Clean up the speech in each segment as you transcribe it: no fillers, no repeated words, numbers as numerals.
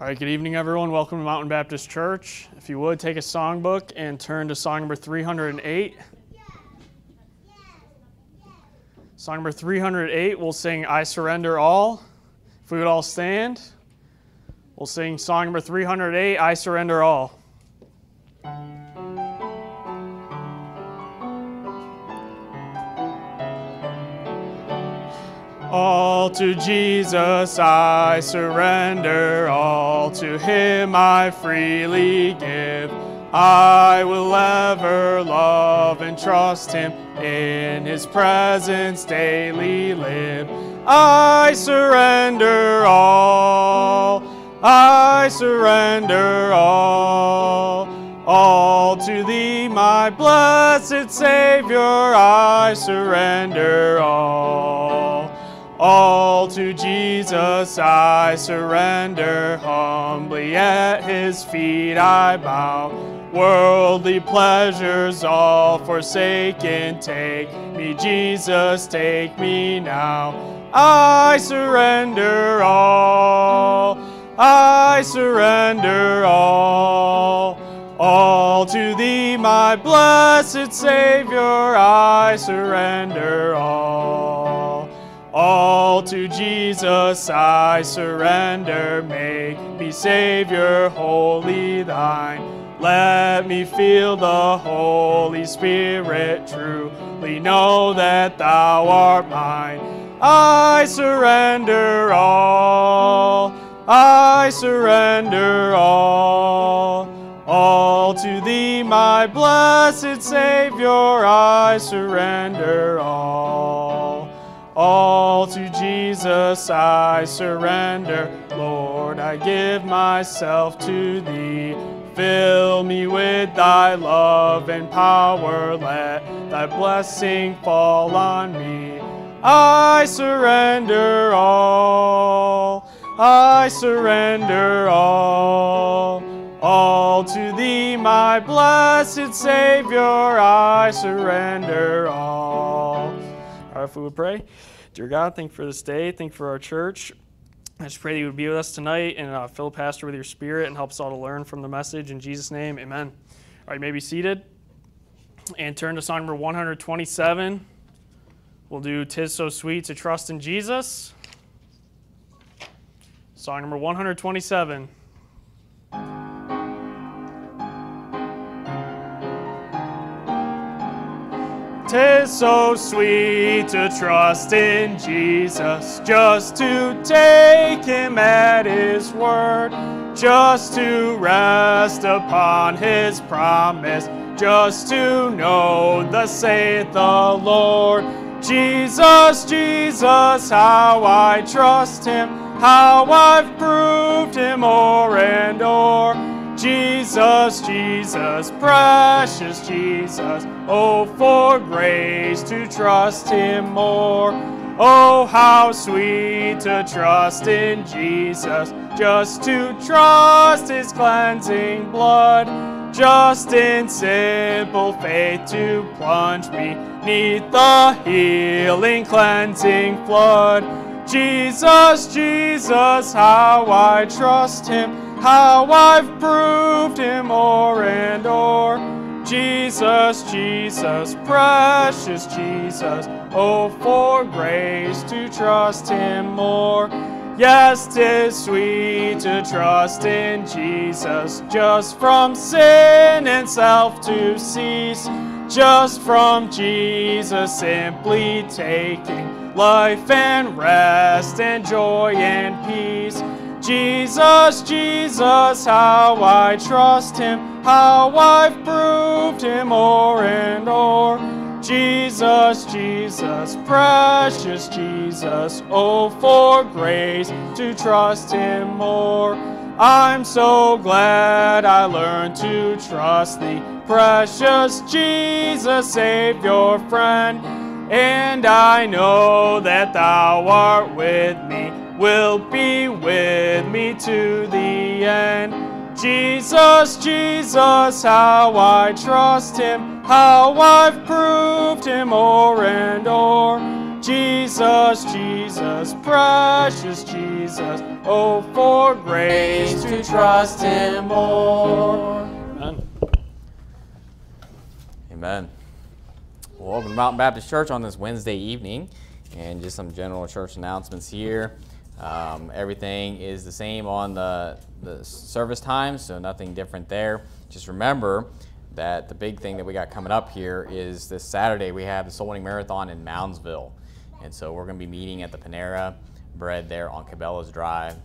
All right, good evening, everyone. Welcome to Mountain Baptist Church. If you would, take a songbook and turn to song number 308. Song number 308, we'll sing I Surrender All. If we would all stand, we'll sing song number 308, I Surrender All. All to Jesus I surrender, all to Him I freely give. I will ever love and trust Him, in His presence daily live. I surrender all, I surrender all to Thee, my blessed Savior, I surrender all to Jesus I surrender, humbly at His feet I bow. Worldly pleasures all forsaken, take me, Jesus, take me now. I surrender all, I surrender all to Thee, my blessed Savior, I surrender all to Jesus I surrender, make me Savior, wholly Thine. Let me feel the Holy Spirit, truly know that Thou art mine. I surrender all, I surrender all to Thee, my blessed Savior, I surrender all to Jesus I surrender. Lord, I give myself to Thee. Fill me with Thy love and power. Let Thy blessing fall on me. I surrender all, I surrender all to Thee, my blessed Savior, I surrender all. All right, if we would pray. Dear God, thank you for this day. Thank you for our church. I just pray that you would be with us tonight and fill Pastor with your Spirit and help us all to learn from the message. In Jesus' name, amen. All right, you may be seated and turn to song number 127. We'll do 'Tis So Sweet to Trust in Jesus. Song number 127. 'Tis so sweet to trust in Jesus, just to take Him at His word, just to rest upon His promise, just to know thus saith the Lord. Jesus, Jesus, how I trust Him, how I've proved Him o'er and o'er. Jesus, Jesus, precious Jesus, oh, for grace to trust Him more. Oh, how sweet to trust in Jesus, just to trust His cleansing blood, just in simple faith to plunge me 'neath the healing, cleansing flood. Jesus, Jesus, how I trust Him, how I've proved Him o'er and o'er. Jesus, Jesus, precious Jesus, oh, for grace to trust Him more. Yes, 'tis sweet to trust in Jesus, just from sin and self to cease, just from Jesus simply taking life and rest and joy and peace. Jesus, Jesus, how I trust Him, how I've proved Him o'er and o'er. Jesus, Jesus, precious Jesus, oh, for grace to trust Him more. I'm so glad I learned to trust Thee, precious Jesus, Savior, friend. And I know that Thou art with me, will be with me to the end. Jesus, Jesus, how I trust Him, how I've proved Him o'er and o'er. Jesus, Jesus, precious Jesus, Oh, for grace to trust Him more. Amen. Amen. Well, welcome to Mountain Baptist Church on this Wednesday evening, and just some general church announcements here. Everything is the same on the service time, so nothing different there. Just remember that the big thing that we got coming up here is this Saturday we have the Soul Winning Marathon in Moundsville, and so we're going to be meeting at the Panera Bread there on Cabela Drive,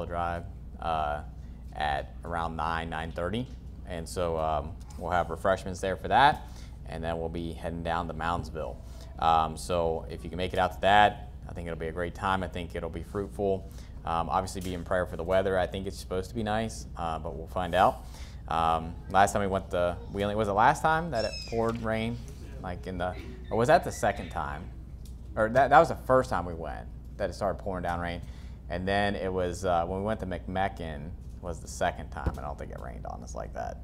at around 9:30, and so we'll have refreshments there for that, and then we'll be heading down to Moundsville. So if you can make it out to that, I think it'll be a great time. I think it'll be fruitful. Obviously, be in prayer for the weather. I think it's supposed to be nice, but we'll find out. Last time we went was it last time that it poured rain? Or was that the second time? Or that was the first time we went that it started pouring down rain. And then it was when we went to McMecken was the second time. I don't think it rained on us like that.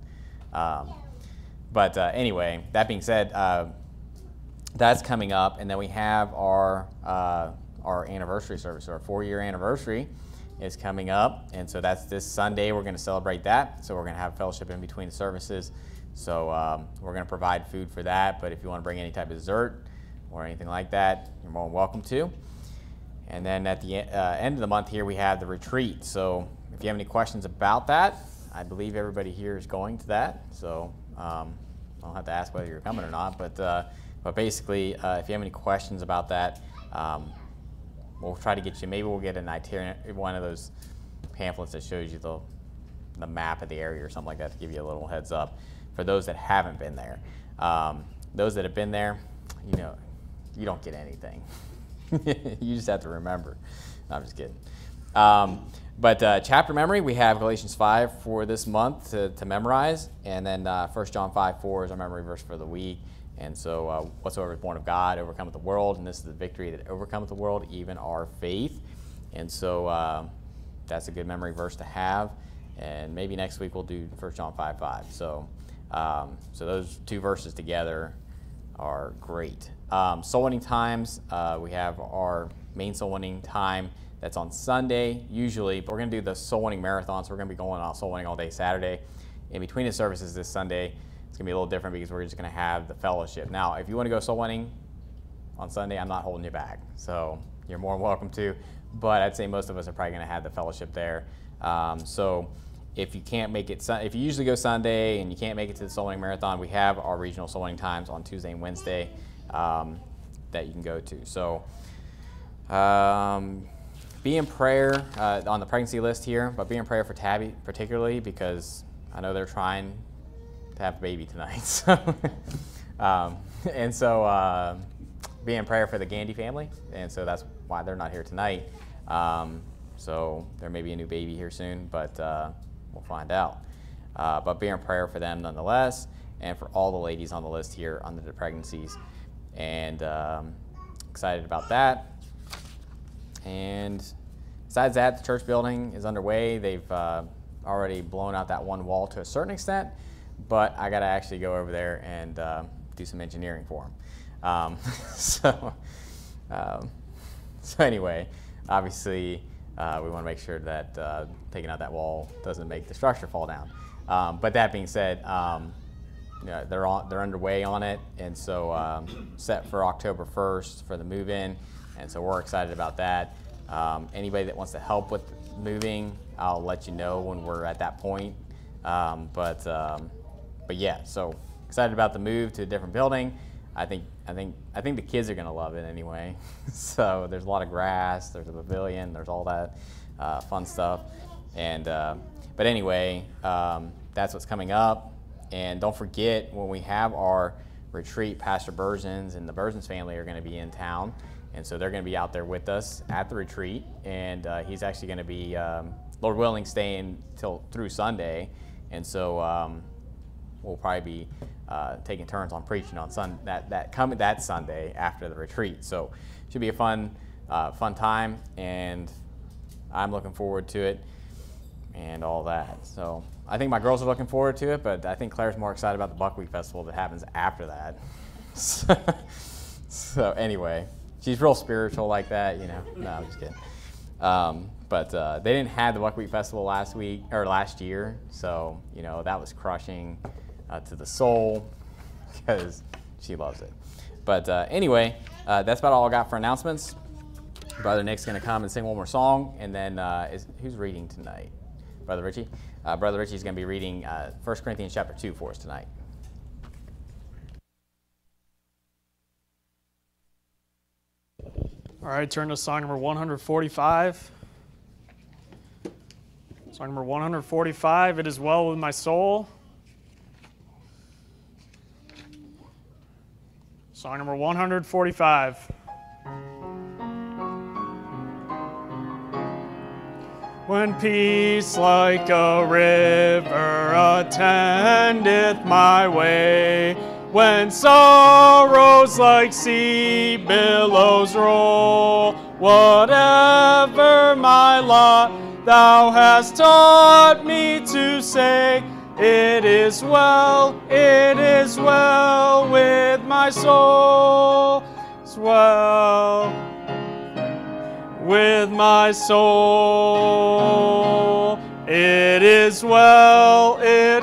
But anyway, that being said, that's coming up, and then we have our anniversary service. So our 4-year anniversary is coming up, and so that's this Sunday. We're going to celebrate that. So we're going to have fellowship in between the services. So we're going to provide food for that. But if you want to bring any type of dessert or anything like that, you're more than welcome to. And then at the end of the month here, we have the retreat. So if you have any questions about that, I believe everybody here is going to that. So I don't have to ask whether you're coming or not. But basically, if you have any questions about that, we'll try to get you. Maybe we'll get an itinerary, one of those pamphlets that shows you the map of the area or something like that to give you a little heads up for those that haven't been there. Those that have been there, you don't get anything. You just have to remember. No, I'm just kidding. But chapter memory, we have Galatians 5 for this month to memorize, and then 1 John 5:4 is our memory verse for the week. And so whatsoever is born of God overcometh the world, and this is the victory that overcometh the world, even our faith. And so that's a good memory verse to have. And maybe next week we'll do 1 John 5:5. So those two verses together are great. Soul winning times, we have our main soul winning time that's on Sunday usually, but we're going to do the soul winning marathon, so we're going to be going on soul winning all day Saturday. In between the services this Sunday, it's going to be a little different because we're just going to have the fellowship. Now, if you want to go soul winning on Sunday, I'm not holding you back, so you're more than welcome to, but I'd say most of us are probably going to have the fellowship there. So if you can't make it, if you usually go Sunday and you can't make it to the soul winning marathon, we have our regional soul winning times on Tuesday and Wednesday that you can go to. So be in prayer on the pregnancy list here, but be in prayer for Tabby particularly because I know they're trying to have a baby tonight. So, and so be in prayer for the Gandy family, and so that's why they're not here tonight. So there may be a new baby here soon, but we'll find out. But be in prayer for them nonetheless, and for all the ladies on the list here under the pregnancies. And excited about that. And besides that, the church building is underway. They've already blown out that one wall to a certain extent, but I got to actually go over there and do some engineering for them. So anyway, obviously we want to make sure that taking out that wall doesn't make the structure fall down. But that being said, they're underway on it, and so set for October 1st for the move-in, and so we're excited about that. Anybody that wants to help with moving, I'll let you know when we're at that point. But yeah, so excited about the move to a different building. I think the kids are gonna love it anyway. So there's a lot of grass, there's a pavilion, there's all that fun stuff. And but anyway, that's what's coming up. And don't forget, when we have our retreat, Pastor Berzins and the Berzins family are going to be in town. And so they're going to be out there with us at the retreat. And he's actually going to be, Lord willing, staying through Sunday. And so we'll probably be taking turns on preaching on that Sunday after the retreat. So it should be a fun time. And I'm looking forward to it and all that. So I think my girls are looking forward to it, but I think Claire's more excited about the Buckwheat Festival that happens after that. So anyway, she's real spiritual like that, No, I'm just kidding. But they didn't have the Buckwheat Festival last year, so that was crushing to the soul because she loves it. But anyway, that's about all I got for announcements. Brother Nick's going to come and sing one more song, and then who's reading tonight? Brother Richie? Brother Richie's going to be reading 1 Corinthians chapter 2 for us tonight. All right, turn to song number 145. Song number 145, It Is Well With My Soul. Song number 145. When peace like a river attendeth my way, when sorrows like sea billows roll, whatever my lot, thou hast taught me to say, it is well with my soul, it's well with my soul. It is well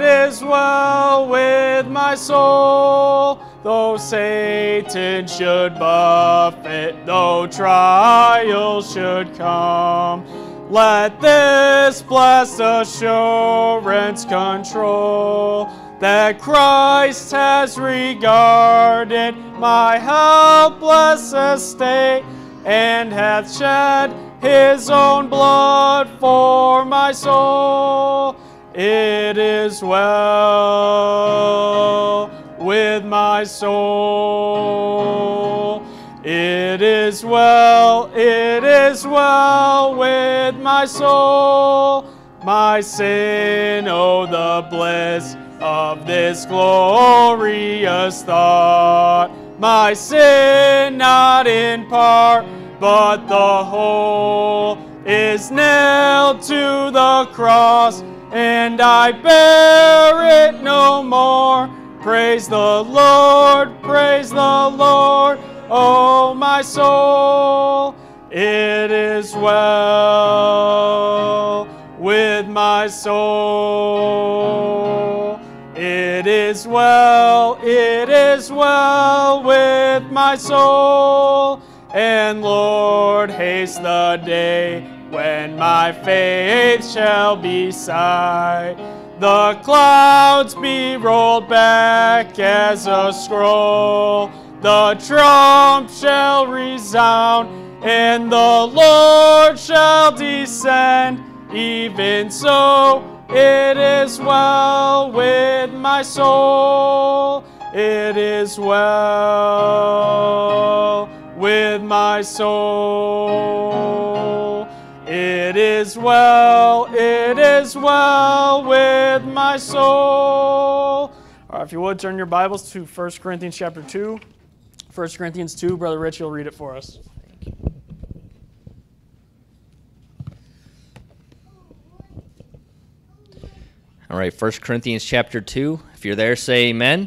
with my soul. Though Satan should buffet, though trials should come, let this blessed assurance control, that Christ has regarded my helpless estate, and hath shed his own blood for my soul. It is well with my soul. It is well with my soul. My sin, oh, the bliss of this glorious thought. My sin, not in part, but the whole, is nailed to the cross, and I bear it no more. Praise the Lord, oh my soul. It is well with my soul. It is well with my soul. And Lord, haste the day when my faith shall be sight. The clouds be rolled back as a scroll. The trump shall resound, and the Lord shall descend. Even so, it is well with my soul. It is well with my soul. It is well with my soul. All right, if you would, turn your Bibles to 1 Corinthians chapter 2. 1 Corinthians 2, Brother Rich, you'll read it for us. Thank you. All right, 1 Corinthians chapter 2. If you're there, say amen.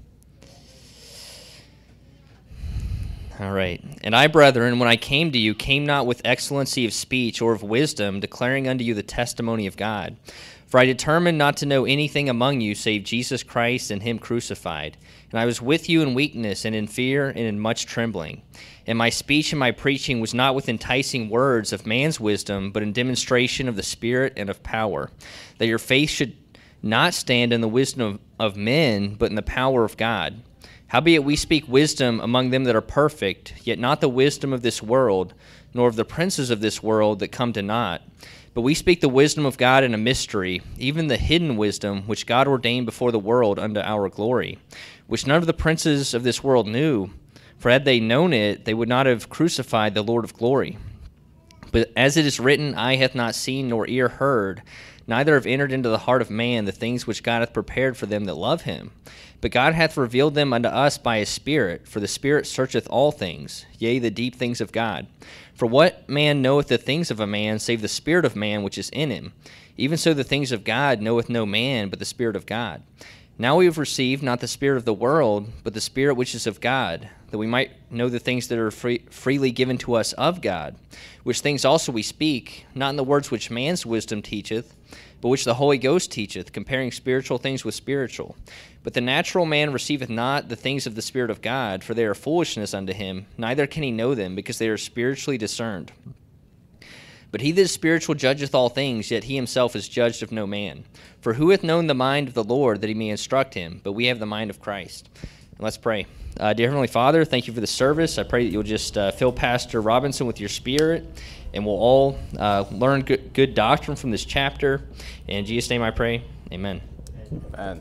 All right. And I, brethren, when I came to you, came not with excellency of speech or of wisdom, declaring unto you the testimony of God. For I determined not to know anything among you save Jesus Christ and him crucified. And I was with you in weakness and in fear and in much trembling. And my speech and my preaching was not with enticing words of man's wisdom, but in demonstration of the Spirit and of power, that your faith should not stand in the wisdom of men, but in the power of God. Howbeit we speak wisdom among them that are perfect, yet not the wisdom of this world, nor of the princes of this world that come to naught. But we speak the wisdom of God in a mystery, even the hidden wisdom which God ordained before the world unto our glory, which none of the princes of this world knew. For had they known it, they would not have crucified the Lord of glory. But as it is written, eye hath not seen nor ear heard, neither have entered into the heart of man the things which God hath prepared for them that love him. But God hath revealed them unto us by his Spirit, for the Spirit searcheth all things, yea, the deep things of God. For what man knoweth the things of a man, save the spirit of man which is in him? Even so the things of God knoweth no man, but the Spirit of God. Now we have received not the spirit of the world, but the Spirit which is of God, that we might know the things that are freely given to us of God, which things also we speak, not in the words which man's wisdom teacheth, but which the Holy Ghost teacheth, comparing spiritual things with spiritual. But the natural man receiveth not the things of the Spirit of God, for they are foolishness unto him, neither can he know them, because they are spiritually discerned. But he that is spiritual judgeth all things, yet he himself is judged of no man. For who hath known the mind of the Lord, that he may instruct him? But we have the mind of Christ. And let's pray. Dear Heavenly Father, thank you for the service. I pray that you'll just fill Pastor Robinson with your Spirit, and we'll all learn good doctrine from this chapter. In Jesus' name I pray, amen. Amen.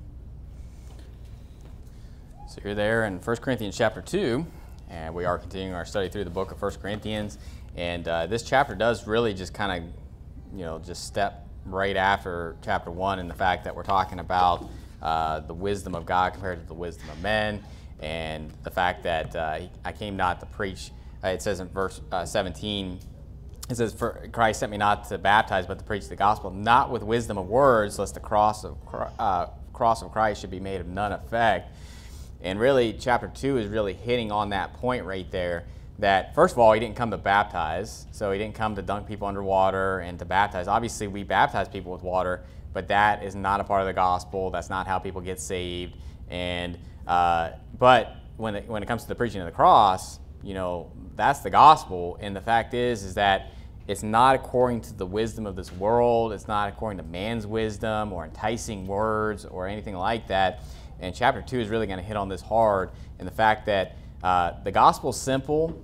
So you're there in 1 Corinthians chapter 2, and we are continuing our study through the book of 1 Corinthians. And this chapter does really just kind of, just step right after chapter 1 in the fact that we're talking about the wisdom of God compared to the wisdom of men, and the fact that I came not to preach, it says in verse 17, it says, "For Christ sent me not to baptize, but to preach the gospel, not with wisdom of words, lest the cross of Christ should be made of none effect." And really, chapter 2 is really hitting on that point right there, that first of all, he didn't come to baptize, so he didn't come to dunk people underwater and to baptize. Obviously, we baptize people with water, but that is not a part of the gospel. That's not how people get saved. And but when it comes to the preaching of the cross, that's the gospel. And the fact is that it's not according to the wisdom of this world. It's not according to man's wisdom or enticing words or anything like that. And chapter 2 is really going to hit on this hard, and the fact that the gospel's simple,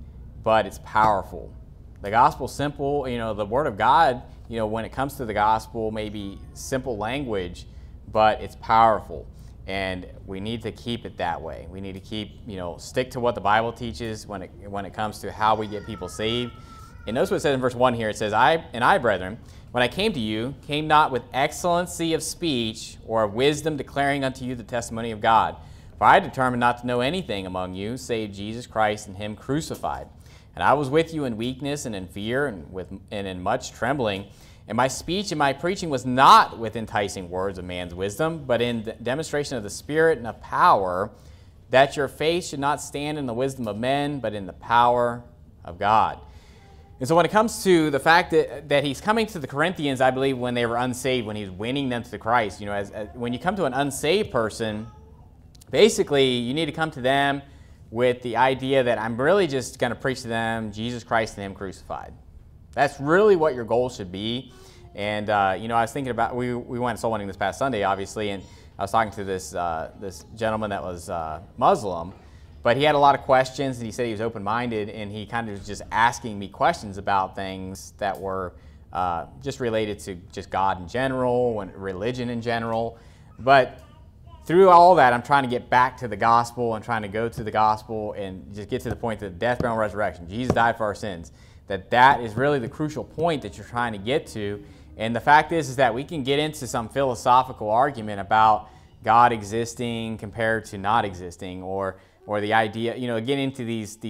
but it's powerful. The gospel's simple. The Word of God, when it comes to the gospel, may be simple language, but it's powerful. And we need to keep it that way. We need to stick to what the Bible teaches when it comes to how we get people saved. And notice what it says in verse 1 here. It says, I, brethren, when I came to you, came not with excellency of speech or of wisdom declaring unto you the testimony of God. For I determined not to know anything among you, save Jesus Christ and him crucified. And I was with you in weakness and in fear and in much trembling. And my speech and my preaching was not with enticing words of man's wisdom, but in the demonstration of the Spirit and of power, that your faith should not stand in the wisdom of men, but in the power of God. And so when it comes to the fact that he's coming to the Corinthians, I believe, when they were unsaved, when he's winning them to Christ, when you come to an unsaved person, basically you need to come to them with the idea that I'm really just going to preach to them Jesus Christ and him crucified. That's really what your goal should be. And, I was thinking about, we went soul winning this past Sunday, obviously, and I was talking to this gentleman that was Muslim, but he had a lot of questions, and he said he was open-minded, and he kind of was just asking me questions about things that were just related to just God in general and religion in general. But through all that, I'm trying to get back to the gospel and trying to go to the gospel and just get to the point that death, burial, and resurrection, Jesus died for our sins, that is really the crucial point that you're trying to get to. And the fact is that we can get into some philosophical argument about God existing compared to not existing, or the idea, get into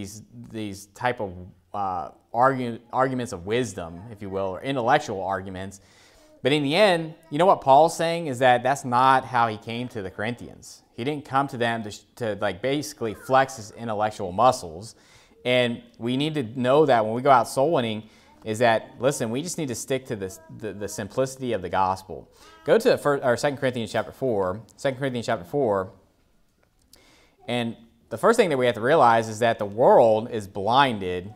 these type of arguments of wisdom, if you will, or intellectual arguments. But in the end, what Paul's saying is that that's not how he came to the Corinthians. He didn't come to them to basically flex his intellectual muscles. And we need to know that when we go out soul winning, is that, listen, we just need to stick to the simplicity of the gospel. Go to 2 Corinthians chapter 4. 2 Corinthians chapter 4. And the first thing that we have to realize is that the world is blinded.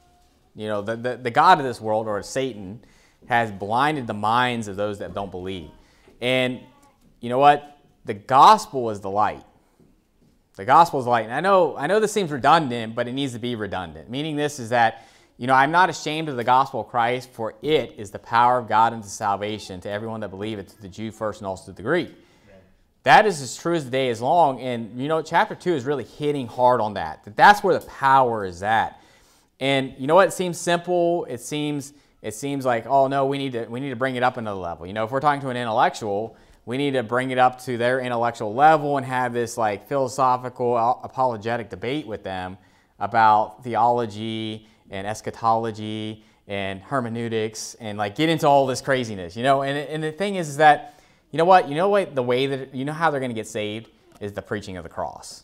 The God of this world, or Satan, has blinded the minds of those that don't believe. And you know what? The gospel is the light. The gospel is the light. And I know this seems redundant, but it needs to be redundant. Meaning this is that, I'm not ashamed of the gospel of Christ, for it is the power of God unto salvation to everyone that believeth, to the Jew first and also to the Greek. Amen. That is as true as the day is long. And, chapter 2 is really hitting hard on that. That's where the power is at. And you know what? It seems simple. It seems like, oh no, we need to bring it up another level. If we're talking to an intellectual, we need to bring it up to their intellectual level and have this like philosophical, apologetic debate with them about theology and eschatology and hermeneutics and like get into all this craziness, And the thing is that, the way that how they're going to get saved is the preaching of the cross.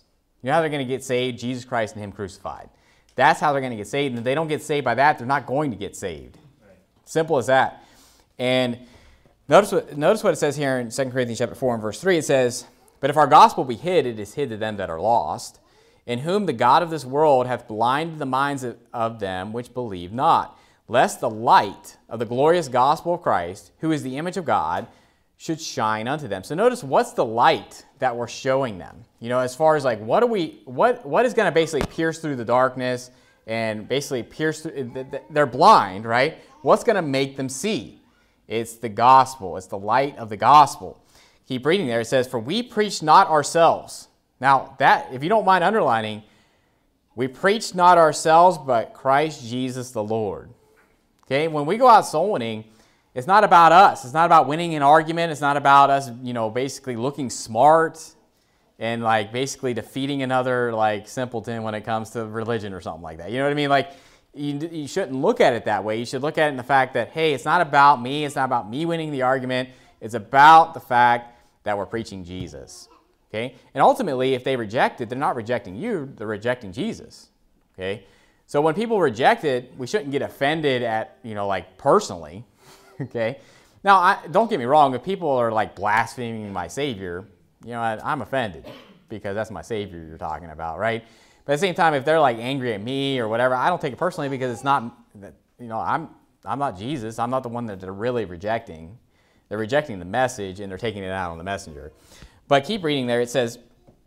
You know how they're going to get saved? Jesus Christ and Him crucified. That's how they're going to get saved. And if they don't get saved by that, they're not going to get saved. Right. Simple as that. And notice what it says here in 2 Corinthians chapter 4 and verse 3. It says, "But if our gospel be hid, it is hid to them that are lost, in whom the God of this world hath blinded the minds of them which believe not, lest the light of the glorious gospel of Christ, who is the image of God, should shine unto them." So notice, what's the light that we're showing them? You know, as far as like, what is going to basically pierce through the darkness and basically pierce through, they're blind, right? What's going to make them see? It's the gospel. It's the light of the gospel. Keep reading there. It says, "For we preach not ourselves." Now, that, if you don't mind underlining, we preach not ourselves, but Christ Jesus the Lord. Okay? When we go out soul winning, it's not about us. It's not about winning an argument. It's not about us, you know, basically looking smart and like basically defeating another like simpleton when it comes to religion or something like that. You know what I mean? Like, you shouldn't look at it that way. You should look at it in the fact that, hey, it's not about me. It's not about me winning the argument. It's about the fact that we're preaching Jesus. Okay? And ultimately, if they reject it, they're not rejecting you. They're rejecting Jesus. Okay? So when people reject it, we shouldn't get offended at, you know, like personally. Okay? Now, don't get me wrong. If people are like blaspheming my Savior, you know, I'm offended because that's my Savior you're talking about, right? But at the same time, if they're like angry at me or whatever, I don't take it personally because it's not, you know, I'm not Jesus. I'm not the one that they're really rejecting. They're rejecting the message and they're taking it out on the messenger. But keep reading there. It says,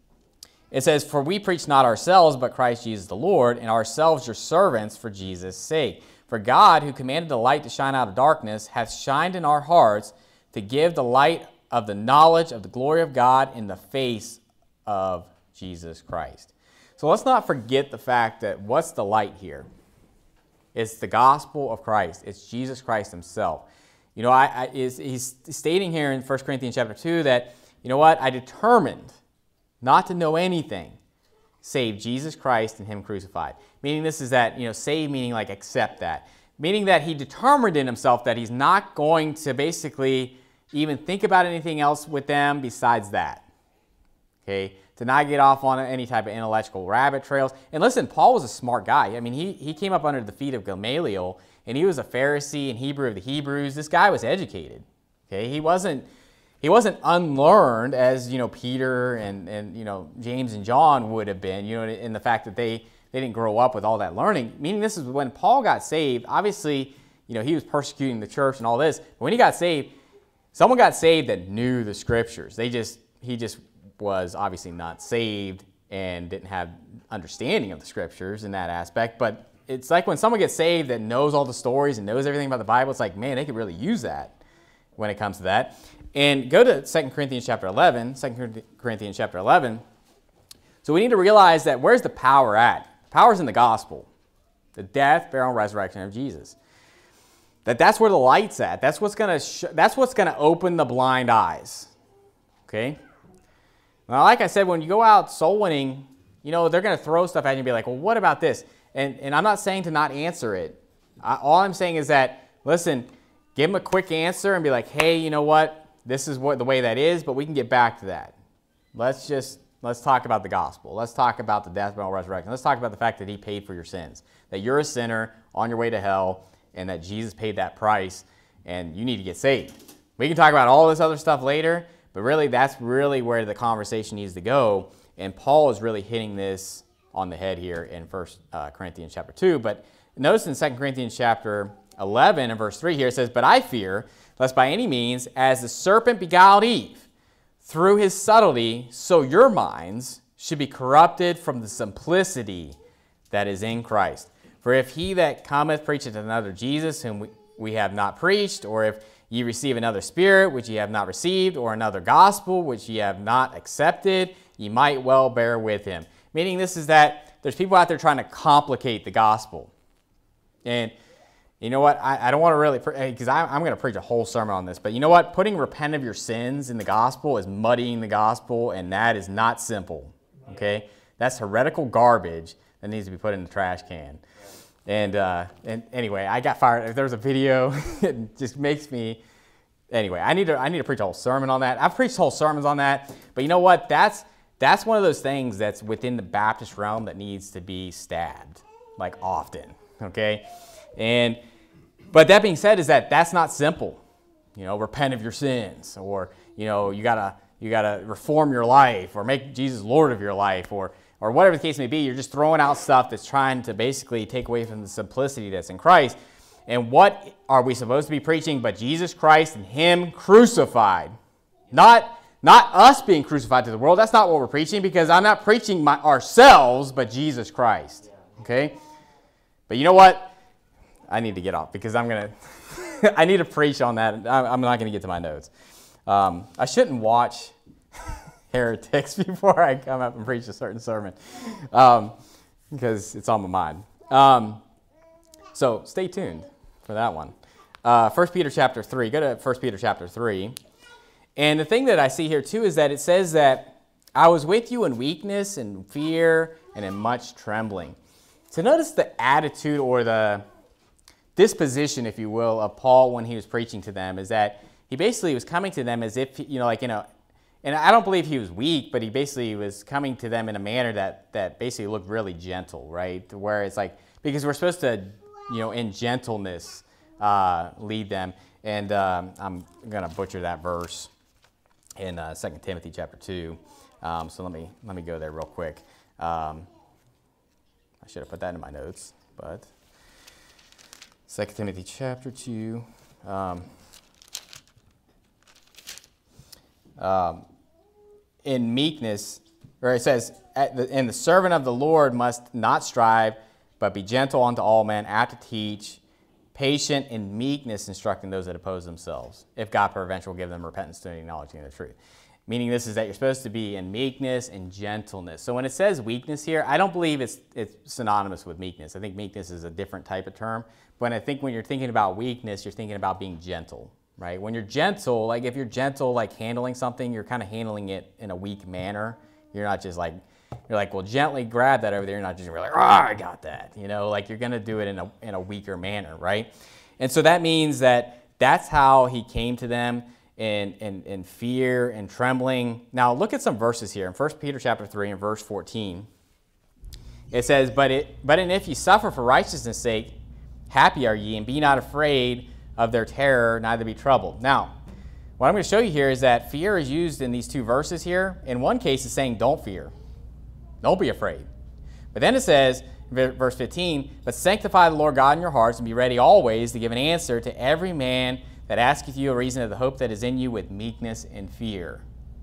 "For we preach not ourselves, but Christ Jesus the Lord, and ourselves your servants for Jesus' sake. For God, who commanded the light to shine out of darkness, hath shined in our hearts to give the light of the knowledge of the glory of God in the face of Jesus Christ." So let's not forget the fact that what's the light here? It's the gospel of Christ. It's Jesus Christ Himself. You know, he's stating here in 1 Corinthians chapter 2 that, you know what, I determined not to know anything save Jesus Christ and Him crucified. Meaning this is that, you know, save meaning like accept that. Meaning that he determined in himself that he's not going to basically even think about anything else with them besides that. Okay? To not get off on any type of intellectual rabbit trails. And listen, Paul was a smart guy. I mean, he came up under the feet of Gamaliel, and he was a Pharisee and Hebrew of the Hebrews. This guy was educated. Okay? He wasn't unlearned as, you know, Peter and you know, James and John would have been, you know, in the fact that they didn't grow up with all that learning. Meaning this is when Paul got saved, obviously, you know, he was persecuting the church and all this. But when he got saved, someone got saved that knew the scriptures. He just was obviously not saved and didn't have understanding of the scriptures in that aspect. But it's like when someone gets saved that knows all the stories and knows everything about the Bible, it's like, man, they could really use that when it comes to that. And go to 2 Corinthians chapter 11, 2 Corinthians chapter 11. So we need to realize that where's the power at? The power's in the gospel. The death, burial, and resurrection of Jesus. That's where the light's at. That's what's going to open the blind eyes. Okay? Now, like I said, when you go out soul winning, you know, they're going to throw stuff at you and be like, well, what about this? And I'm not saying to not answer it. All I'm saying is that, listen, give them a quick answer and be like, hey, you know what? This is the way that is, but we can get back to that. Let's talk about the gospel. Let's talk about the death, burial, resurrection. Let's talk about the fact that He paid for your sins, that you're a sinner on your way to hell, and that Jesus paid that price, and you need to get saved. We can talk about all this other stuff later, but really that's really where the conversation needs to go, and Paul is really hitting this on the head here in 1 Corinthians chapter 2. But notice in 2 Corinthians chapter 11 and verse 3 here, it says, "But I fear, lest by any means, as the serpent beguiled Eve, through his subtlety, so your minds should be corrupted from the simplicity that is in Christ. For if he that cometh preacheth another Jesus, whom we have not preached, or if ye receive another spirit, which ye have not received, or another gospel, which ye have not accepted, ye might well bear with him." Meaning this is that there's people out there trying to complicate the gospel. And you know what? I don't want to really, because I'm going to preach a whole sermon on this, but you know what? Putting repent of your sins in the gospel is muddying the gospel, and that is not simple, okay? That's heretical garbage that needs to be put in the trash can. And anyway, I got fired. If there's a video, it just makes me, anyway, I need to preach a whole sermon on that. I've preached whole sermons on that, but you know what? That's that's one of those things that's within the Baptist realm that needs to be stabbed, like often, okay? But that being said, is that's not simple. Repent of your sins, or you gotta reform your life, or make Jesus Lord of your life, or whatever the case may be. You're just throwing out stuff that's trying to basically take away from the simplicity that's in Christ. And what are we supposed to be preaching but Jesus Christ and Him crucified? Not us being crucified to the world. That's not what we're preaching, because I'm not preaching ourselves, but Jesus Christ. Okay? But you know what? I need to get off, because I need to preach on that. I'm not going to get to my notes. I shouldn't watch heretics before I come up and preach a certain sermon, because it's on my mind. So stay tuned for that one. 1 Peter chapter 3. Go to 1 Peter chapter 3. And the thing that I see here too is that it says that I was with you in weakness and fear and in much trembling. So notice the attitude, or the disposition, if you will, of Paul when he was preaching to them, is that he basically was coming to them as if, and I don't believe he was weak, but he basically was coming to them in a manner that basically looked really gentle, right? Where it's like, because we're supposed to, in gentleness, lead them. And I'm going to butcher that verse in 2 Timothy chapter 2. So let me go there real quick. I should have put that in my notes, but 2 Timothy chapter 2. In meekness, or it says, and the servant of the Lord must not strive, but be gentle unto all men, apt to teach, patient in meekness, instructing those that oppose themselves. If God peradventure will give them repentance to acknowledging the truth. Meaning this is that you're supposed to be in meekness and gentleness. So when it says weakness here, I don't believe it's synonymous with meekness. I think meekness is a different type of term. But I think when you're thinking about weakness, you're thinking about being gentle, right? When you're gentle, like if you're gentle, like handling something, you're kind of handling it in a weak manner. You're not just like, well, gently grab that over there. You're not just like, I got that. Like you're going to do it in a weaker manner, right? And so that means that's how he came to them, in fear and trembling. Now look at some verses here in 1 Peter chapter 3 and verse 14. It says, but if ye suffer for righteousness' sake, happy are ye, and be not afraid of their terror, neither be troubled. Now, what I'm going to show you here is that fear is used in these two verses here. In one case, it's saying don't fear. Don't be afraid. But then it says, verse 15, but sanctify the Lord God in your hearts, and be ready always to give an answer to every man that asketh you a reason of the hope that is in you with meekness and fear.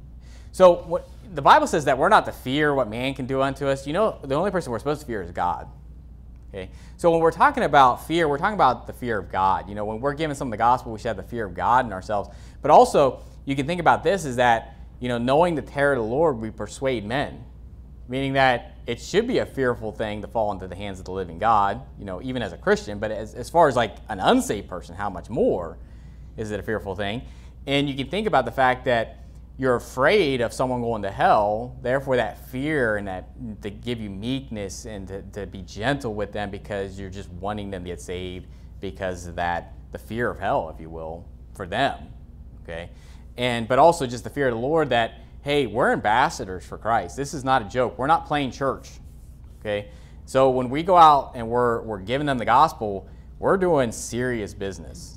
So what the Bible says, that we're not to fear what man can do unto us. The only person we're supposed to fear is God. Okay? So when we're talking about fear, we're talking about the fear of God. When we're given some of the gospel, we should have the fear of God in ourselves. But also, you can think about this, is that, knowing the terror of the Lord, we persuade men. Meaning that it should be a fearful thing to fall into the hands of the living God, even as a Christian. But as far as like an unsaved person, how much more is it a fearful thing? And you can think about the fact that you're afraid of someone going to hell, therefore that fear and that to give you meekness and to be gentle with them, because you're just wanting them to get saved because of that, the fear of hell, if you will, for them, okay? But also just the fear of the Lord that, hey, we're ambassadors for Christ. This is not a joke. We're not playing church, okay? So when we go out and we're giving them the gospel, we're doing serious business.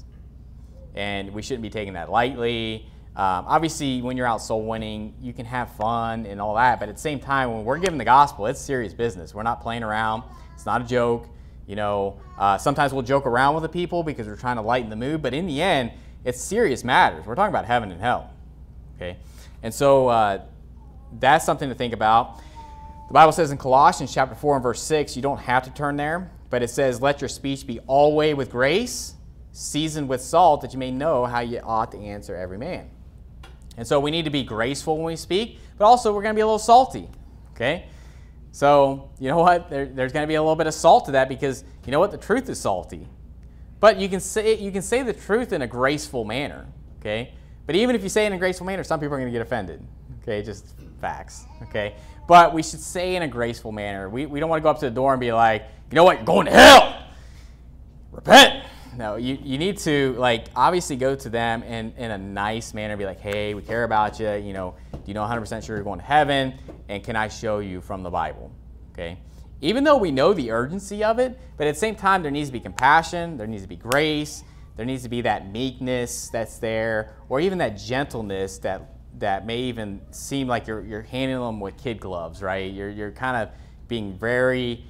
And we shouldn't be taking that lightly. Obviously, when you're out soul winning, you can have fun and all that. But at the same time, when we're giving the gospel, it's serious business. We're not playing around. It's not a joke. Sometimes we'll joke around with the people because we're trying to lighten the mood. But in the end, it's serious matters. We're talking about heaven and hell. Okay? And so that's something to think about. The Bible says in Colossians chapter 4 and verse 6, you don't have to turn there, but it says, let your speech be always with grace, seasoned with salt, that you may know how you ought to answer every man. And so we need to be graceful when we speak, but also we're going to be a little salty, okay? So you know what? There's going to be a little bit of salt to that, because you know what? The truth is salty. But you can say the truth in a graceful manner, okay? But even if you say it in a graceful manner, some people are going to get offended, okay? Just facts, okay? But we should say in a graceful manner. We don't want to go up to the door and be like, you know what? You're going to hell. Repent. No, you need to, like, obviously go to them in a nice manner, be like, hey, we care about you, you know, do you know 100% sure you're going to heaven, and can I show you from the Bible, okay? Even though we know the urgency of it, but at the same time, there needs to be compassion, there needs to be grace, there needs to be that meekness that's there, or even that gentleness that may even seem like you're handling them with kid gloves, right? You're kind of being very,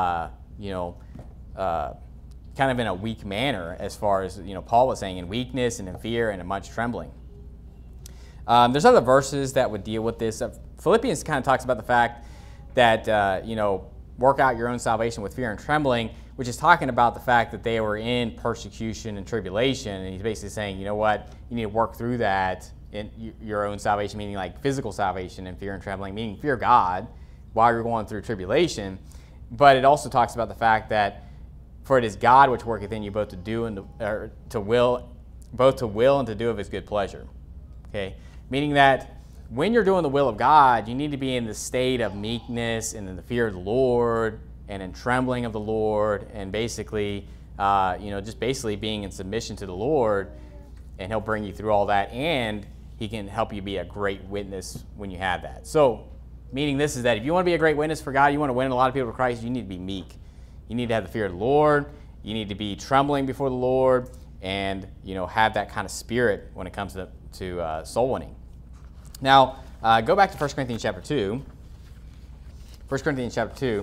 kind of in a weak manner, as far as, you know, Paul was saying, in weakness and in fear and in much trembling. There's other verses that would deal with this. Philippians kind of talks about the fact that, work out your own salvation with fear and trembling, which is talking about the fact that they were in persecution and tribulation. And he's basically saying, you know what, you need to work through that in your own salvation, meaning like physical salvation and fear and trembling, meaning fear God while you're going through tribulation. But it also talks about the fact that for it is God which worketh in you both to do and to will and to do of his good pleasure. Okay? Meaning that when you're doing the will of God, you need to be in the state of meekness and in the fear of the Lord and in trembling of the Lord, and basically, just basically being in submission to the Lord, and he'll bring you through all that, and he can help you be a great witness when you have that. So, meaning this is that if you want to be a great witness for God, you want to win a lot of people to Christ, you need to be meek. You need to have the fear of the Lord. You need to be trembling before the Lord, and have that kind of spirit when it comes to soul winning. Now, go back to 1 Corinthians chapter 2. 1 Corinthians chapter 2.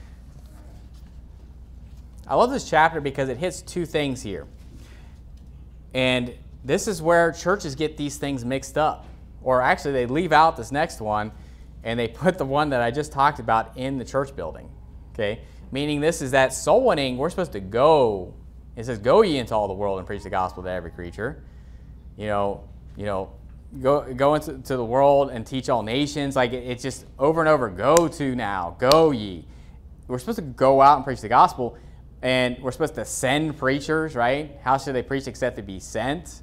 I love this chapter because it hits two things here. And this is where churches get these things mixed up. Or actually, they leave out this next one, and they put the one that I just talked about in the church building. Okay? Meaning this is that soul winning, we're supposed to go. It says, go ye into all the world and preach the gospel to every creature. Go into the world and teach all nations. Like it's just over and over, go to now, go ye. We're supposed to go out and preach the gospel, and we're supposed to send preachers, right? How should they preach except to be sent?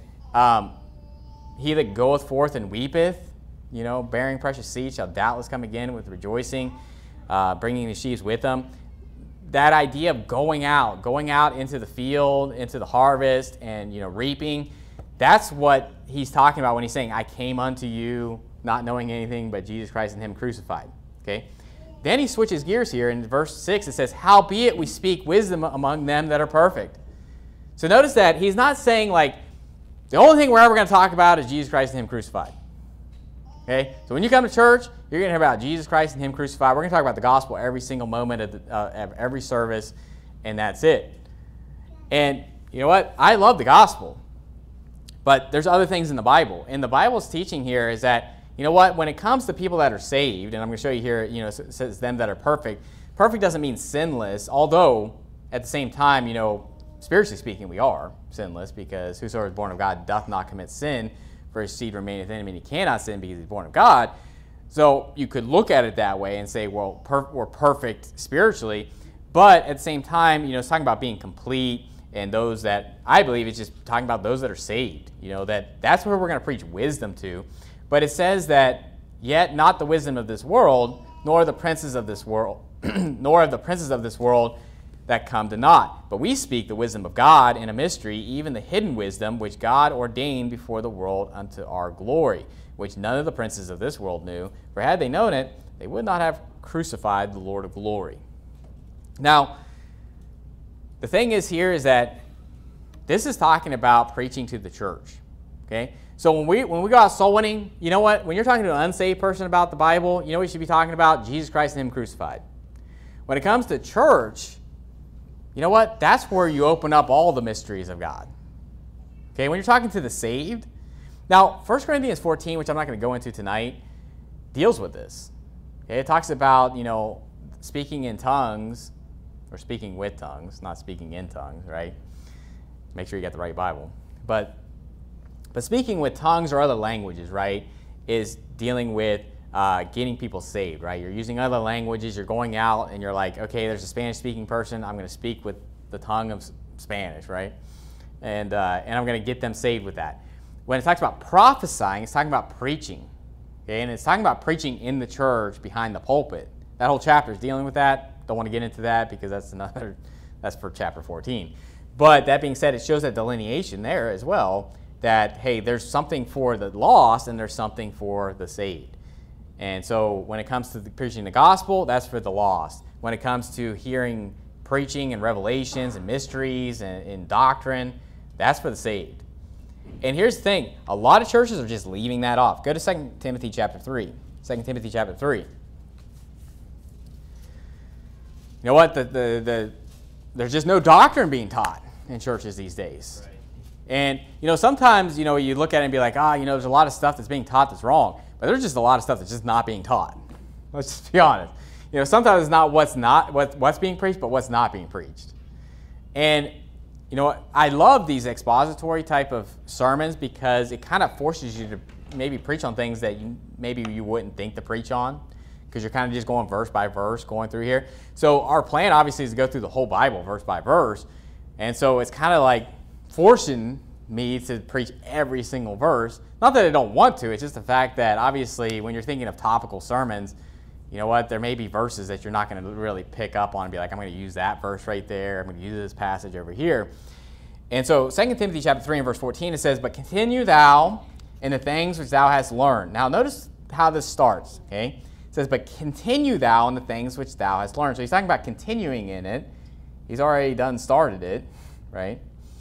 He that goeth forth and weepeth, bearing precious seed, shall doubtless come again with rejoicing, bringing the sheaves with them. That idea of going out into the field, into the harvest, and reaping, that's what he's talking about when he's saying, I came unto you not knowing anything but Jesus Christ and him crucified. Okay. Then he switches gears here. In verse 6 it says, howbeit we speak wisdom among them that are perfect. So notice that he's not saying like, the only thing we're ever going to talk about is Jesus Christ and him crucified. Okay? So when you come to church, you're going to hear about Jesus Christ and him crucified. We're going to talk about the gospel every single moment of every service, and that's it. And you know what? I love the gospel. But there's other things in the Bible. And the Bible's teaching here is that, you know what? When it comes to people that are saved, and I'm going to show you here, it says them that are perfect. Perfect doesn't mean sinless, although at the same time, spiritually speaking, we are sinless, because whosoever is born of God doth not commit sin, for his seed remaineth in him, and he cannot sin because he's born of God. So you could look at it that way and say, well, we're perfect spiritually, but at the same time, it's talking about being complete, and those that, I believe, it's just talking about those that are saved. That's where we're going to preach wisdom to. But it says that, yet not the wisdom of this world, nor the princes of this world, nor of the princes of this world that come to naught. But we speak the wisdom of God in a mystery, even the hidden wisdom, which God ordained before the world unto our glory, which none of the princes of this world knew. For had they known it, they would not have crucified the Lord of glory. Now, the thing is here is that this is talking about preaching to the church. Okay? So when we go out soul winning, you know what? When you're talking to an unsaved person about the Bible, you know what you should be talking about? Jesus Christ and him crucified. When it comes to church, you know what? That's where you open up all the mysteries of God. Okay? When you're talking to the saved. Now, 1 Corinthians 14, which I'm not going to go into tonight, deals with this. Okay? It talks about, speaking in tongues, or speaking with tongues, not speaking in tongues, right? Make sure you got the right Bible. But speaking with tongues or other languages, right, is dealing with getting people saved, right? You're using other languages, you're going out and you're like, okay, there's a Spanish-speaking person, I'm going to speak with the tongue of Spanish, right? And I'm going to get them saved with that. When it talks about prophesying, it's talking about preaching, okay? And it's talking about preaching in the church behind the pulpit. That whole chapter is dealing with that. Don't want to get into that because that's for chapter 14. But that being said, it shows that delineation there as well, that, hey, there's something for the lost and there's something for the saved. And so when it comes to preaching the gospel, that's for the lost. When it comes to hearing preaching and revelations and mysteries and doctrine, that's for the saved. And here's the thing, a lot of churches are just leaving that off. Go to 2 Timothy chapter 3. 2 Timothy chapter 3. You know what? There's just no doctrine being taught in churches these days. Right. And, sometimes, you look at it and be like, there's a lot of stuff that's being taught that's wrong. But there's just a lot of stuff that's just not being taught. Let's just be honest. Sometimes it's not what's being preached, but what's not being preached. And, I love these expository type of sermons because it kind of forces you to maybe preach on things that maybe you wouldn't think to preach on, because you're kind of just going verse by verse, going through here. So our plan, obviously, is to go through the whole Bible, verse by verse. And so it's kind of like forcing me to preach every single verse. Not that I don't want to, it's just the fact that, obviously, when you're thinking of topical sermons, you know what, there may be verses that you're not going to really pick up on and be like, I'm going to use that verse right there, I'm going to use this passage over here. And so 2 Timothy chapter 3 and verse 14, it says, but continue thou in the things which thou hast learned. Now notice how this starts, okay? It says, but continue thou in the things which thou hast learned. So he's talking about continuing in it. He's already started it, right?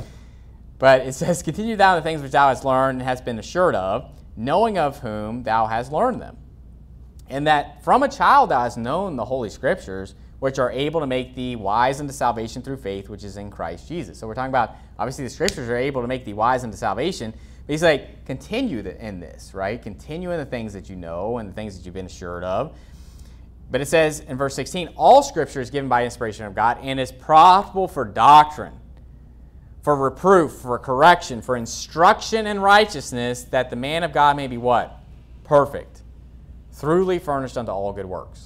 But it says, continue thou in the things which thou hast learned and hast been assured of, knowing of whom thou hast learned them. And that from a child thou hast known the Holy Scriptures, which are able to make thee wise unto salvation through faith, which is in Christ Jesus. So we're talking about, obviously, the Scriptures are able to make thee wise unto salvation. But he's like, continue in this, right? Continue in the things that you know and the things that you've been assured of. But it says in verse 16, all Scripture is given by inspiration of God and is profitable for doctrine, for reproof, for correction, for instruction in righteousness, that the man of God may be what? Perfect, thoroughly furnished unto all good works.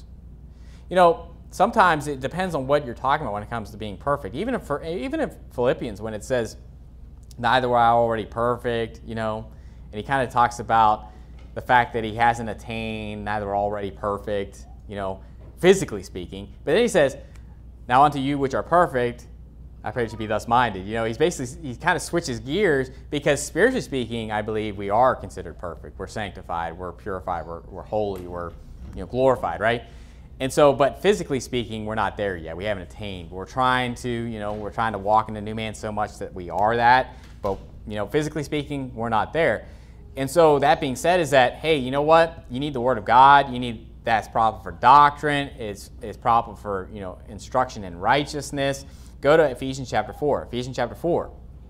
Sometimes it depends on what you're talking about when it comes to being perfect. Even if Philippians, when it says, neither were I already perfect, and he kind of talks about the fact that he hasn't attained, neither were already perfect, physically speaking. But then he says, now unto you which are perfect, I pray that you be thus minded. He kind of switches gears, because spiritually speaking, I believe we are considered perfect. We're sanctified, we're purified, we're holy, we're glorified, right? And so, but physically speaking, we're not there yet. We haven't attained. We're trying to walk in the new man so much that we are that. But, physically speaking, we're not there. And so that being said is that, hey, you know what? You need the Word of God. That's proper for doctrine. It's proper for, instruction in righteousness. Go to Ephesians chapter 4. Ephesians chapter 4.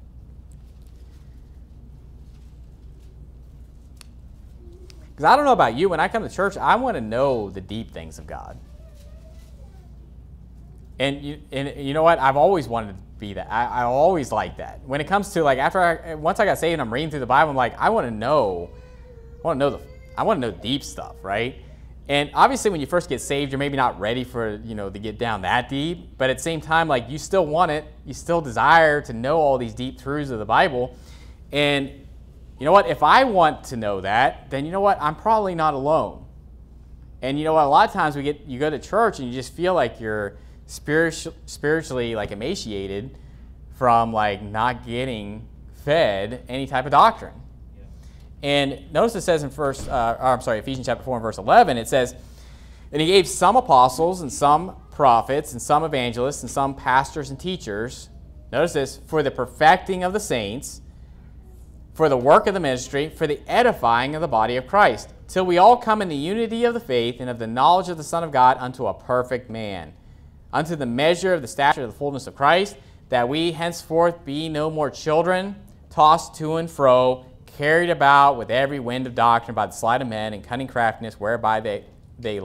Because I don't know about you, when I come to church, I want to know the deep things of God. And you know what? I've always wanted to be that. I always like that. When it comes to, like, once I got saved and I'm reading through the Bible, I'm like, I want to know deep stuff, right? And obviously when you first get saved, you're maybe not ready for, to get down that deep. But at the same time, like, you still want it. You still desire to know all these deep truths of the Bible. And you know what? If I want to know that, then you know what? I'm probably not alone. And you know what? A lot of times you go to church and you just feel like you're spiritually like emaciated from like not getting fed any type of doctrine. Yeah. And notice it says in Ephesians chapter 4 and verse 11, it says, and he gave some apostles and some prophets and some evangelists and some pastors and teachers. Notice this, for the perfecting of the saints, for the work of the ministry, for the edifying of the body of Christ, till we all come in the unity of the faith and of the knowledge of the Son of God unto a perfect man, unto the measure of the stature of the fullness of Christ, that we henceforth be no more children, tossed to and fro, carried about with every wind of doctrine by the sleight of men and cunning craftiness, whereby they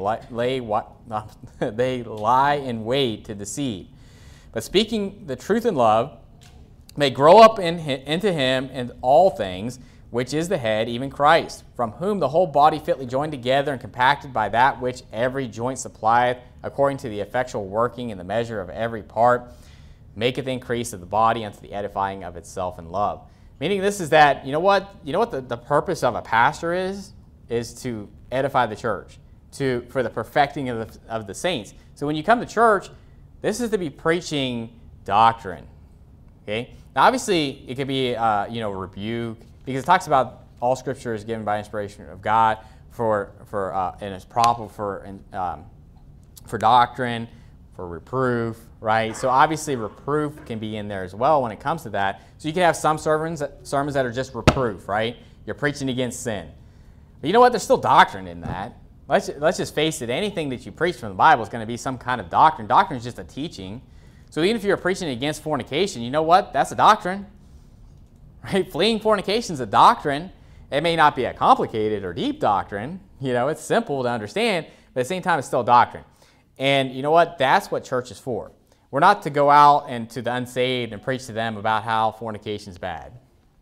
lie in wait to deceive. But speaking the truth in love, may grow up into him in all things, which is the head, even Christ, from whom the whole body fitly joined together and compacted by that which every joint supplieth, according to the effectual working in the measure of every part, maketh increase of the body unto the edifying of itself in love. Meaning this is that, you know what the purpose of a pastor is to edify the church, for the perfecting of the saints. So when you come to church, this is to be preaching doctrine. Okay. Now, obviously, it could be rebuke, because it talks about all Scripture is given by inspiration of God and is proper for doctrine, for reproof, right? So obviously, reproof can be in there as well when it comes to that. So you can have some sermons that are just reproof, right? You're preaching against sin. But you know what? There's still doctrine in that. Let's just face it. Anything that you preach from the Bible is going to be some kind of doctrine. Doctrine is just a teaching. So even if you're preaching against fornication, you know what? That's a doctrine, right? Fleeing fornication is a doctrine. It may not be a complicated or deep doctrine. It's simple to understand, but at the same time, it's still doctrine. And you know what? That's what church is for. We're not to go out and to the unsaved and preach to them about how fornication is bad.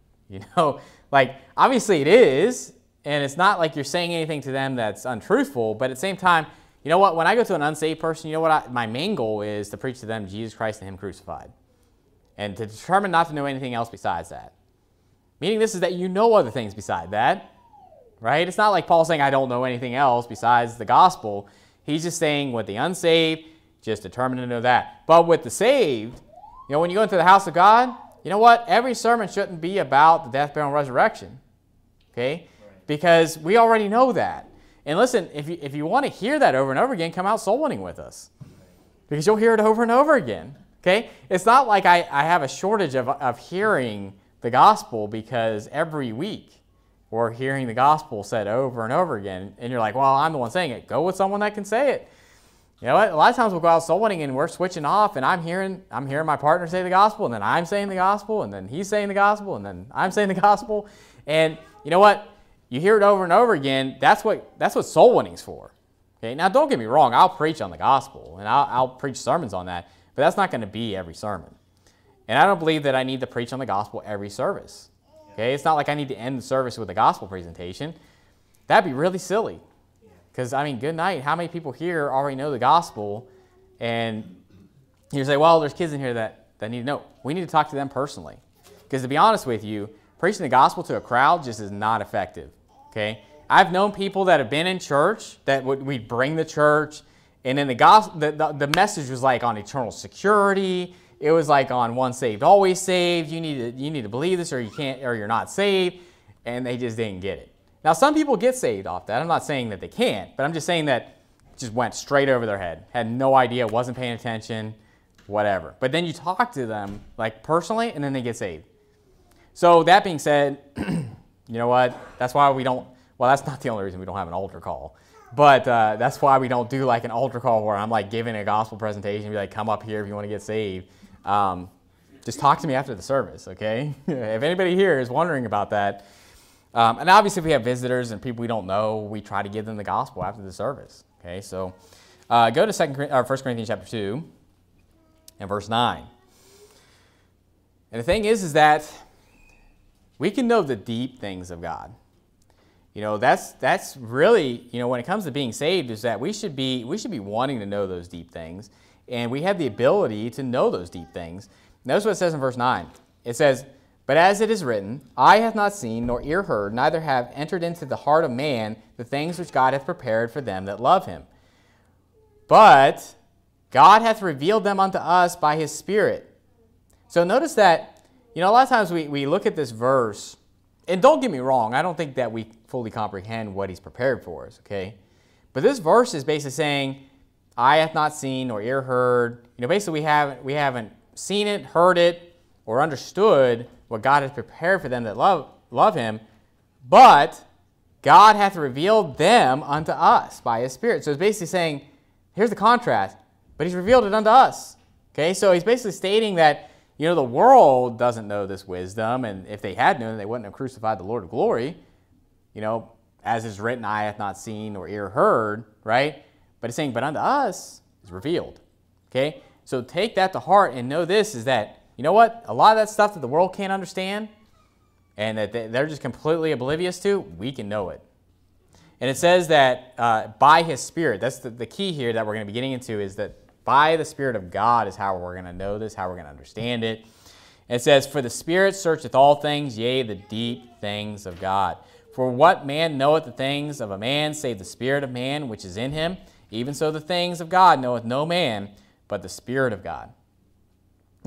Obviously it is, and it's not like you're saying anything to them that's untruthful, but at the same time, you know what? When I go to an unsaved person, my main goal is to preach to them Jesus Christ and Him crucified, and to determine not to know anything else besides that. Meaning this is that you know other things beside that, right? It's not like Paul saying, I don't know anything else besides the gospel. He's just saying with the unsaved, just determined to know that. But with the saved, when you go into the house of God, you know what? Every sermon shouldn't be about the death, burial, and resurrection, okay? Right. Because we already know that. And listen, if you want to hear that over and over again, come out soul winning with us, because you'll hear it over and over again, okay? It's not like I have a shortage of hearing the gospel, because every week we're hearing the gospel said over and over again, and you're like, well, I'm the one saying it. Go with someone that can say it. You know what? A lot of times we'll go out soul winning and we're switching off, and I'm hearing my partner say the gospel, and then I'm saying the gospel, and then he's saying the gospel, and then I'm saying the gospel. And you know what? You hear it over and over again. That's what soul winning's for. Okay? Now, don't get me wrong. I'll preach on the gospel, and I'll preach sermons on that, but that's not going to be every sermon. And I don't believe that I need to preach on the gospel every service. Okay? It's not like I need to end the service with a gospel presentation. That'd be really silly. Because, good night. How many people here already know the gospel? And you say, well, there's kids in here that need to know. We need to talk to them personally. Because to be honest with you, preaching the gospel to a crowd just is not effective. Okay? I've known people that have been in church that we'd bring the church, and then the message was like on eternal security. It was like on once saved, always saved. You need to believe this, or you can't, or you're not saved. And they just didn't get it. Now, some people get saved off that. I'm not saying that they can't, but I'm just saying that it just went straight over their head. Had no idea, wasn't paying attention, whatever. But then you talk to them like personally, and then they get saved. So that being said, you know what? That's why we don't, well, that's not the only reason we don't have an altar call. But that's why we don't do like an altar call where I'm like giving a gospel presentation and be like, come up here if you want to get saved. Just talk to me after the service, okay? If anybody here is wondering about that. And obviously, if we have visitors and people we don't know, we try to give them the gospel after the service. Okay, so go to 1 Corinthians chapter 2 and verse 9. And the thing is that we can know the deep things of God. That's really, when it comes to being saved, is that we should be wanting to know those deep things, and we have the ability to know those deep things. Notice what it says in verse 9. It says, but as it is written, eye hath not seen, nor ear heard, neither have entered into the heart of man the things which God hath prepared for them that love him. But God hath revealed them unto us by his Spirit. So notice that, a lot of times we look at this verse, and don't get me wrong, I don't think that we fully comprehend what he's prepared for us, okay? But this verse is basically saying, eye hath not seen, nor ear heard. Basically we haven't seen it, heard it, or understood what God has prepared for them that love him, but God hath revealed them unto us by his Spirit. So it's basically saying, here's the contrast, but he's revealed it unto us. Okay, so he's basically stating that, the world doesn't know this wisdom, and if they had known, they wouldn't have crucified the Lord of glory. As is written, eye hath not seen or ear heard, right? But it's saying, but unto us is revealed. Okay, so take that to heart and know this, is that, you know what? A lot of that stuff that the world can't understand and that they're just completely oblivious to, we can know it. And it says that by his Spirit, that's the key here that we're going to be getting into, is that by the Spirit of God is how we're going to know this, how we're going to understand it. And it says, for the Spirit searcheth all things, yea, the deep things of God. For what man knoweth the things of a man, save the Spirit of man which is in him? Even so the things of God knoweth no man, but the Spirit of God.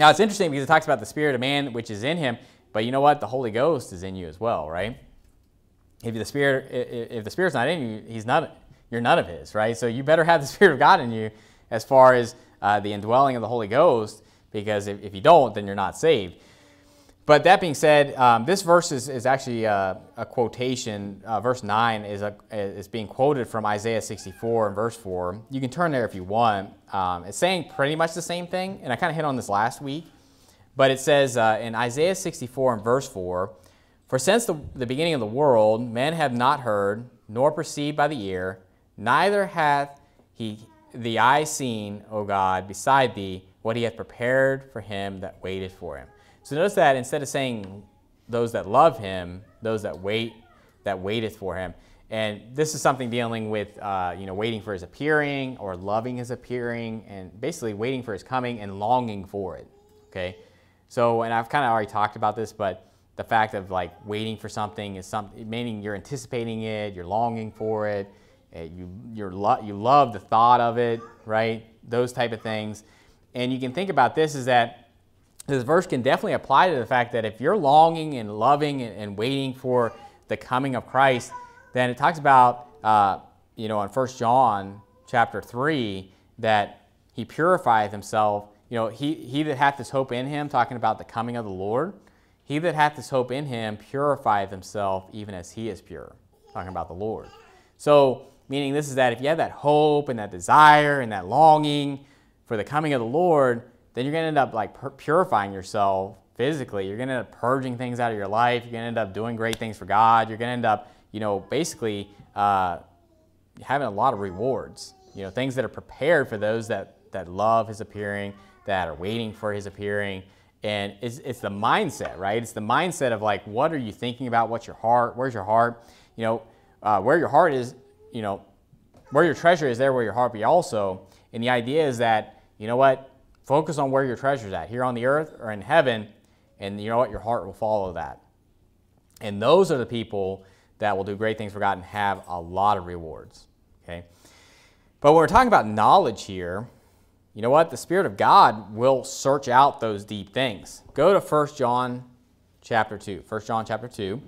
Now, it's interesting because it talks about the spirit of man which is in him, but you know what? The Holy Ghost is in you as well, right? If the Spirit's not in you, you're none of his, right? So you better have the Spirit of God in you as far as the indwelling of the Holy Ghost, because if you don't, then you're not saved. But that being said, this verse is actually a quotation. Verse 9 is being quoted from Isaiah 64 and verse 4. You can turn there if you want. It's saying pretty much the same thing, and I kind of hit on this last week. But it says in Isaiah 64 and verse 4, "For since the beginning of the world, men have not heard, nor perceived by the ear, neither hath the eye seen, O God, beside thee, what he hath prepared for him that waiteth for him." So notice that instead of saying those that love him, those that waiteth for him. And this is something dealing with waiting for his appearing, or loving his appearing, and basically waiting for his coming and longing for it. Okay? So, and I've kind of already talked about this, but the fact of like waiting for something is something, meaning you're anticipating it, you're longing for it, you love the thought of it, right? Those type of things. And you can think about this is that this verse can definitely apply to the fact that if you're longing and loving and waiting for the coming of Christ, then it talks about, in 1 John chapter 3, that he purifieth himself. He that hath this hope in him, talking about the coming of the Lord, he that hath this hope in him purifieth himself even as he is pure, talking about the Lord. So, meaning this is that if you have that hope and that desire and that longing for the coming of the Lord, then you're going to end up like purifying yourself physically. You're going to end up purging things out of your life. You're going to end up doing great things for God. You're going to end up, basically having a lot of rewards. Things that are prepared for those that love his appearing, that are waiting for his appearing. And it's the mindset, right? It's the mindset of like, what are you thinking about? What's your heart? Where's your heart? Where your heart is, where your treasure is, there where your heart be also. And the idea is that, focus on where your treasure is at, here on the earth or in heaven, and you know what? Your heart will follow that. And those are the people that will do great things for God and have a lot of rewards, okay? But when we're talking about knowledge here, you know what? The Spirit of God will search out those deep things. Go to 1 John chapter 2. 1 John chapter 2.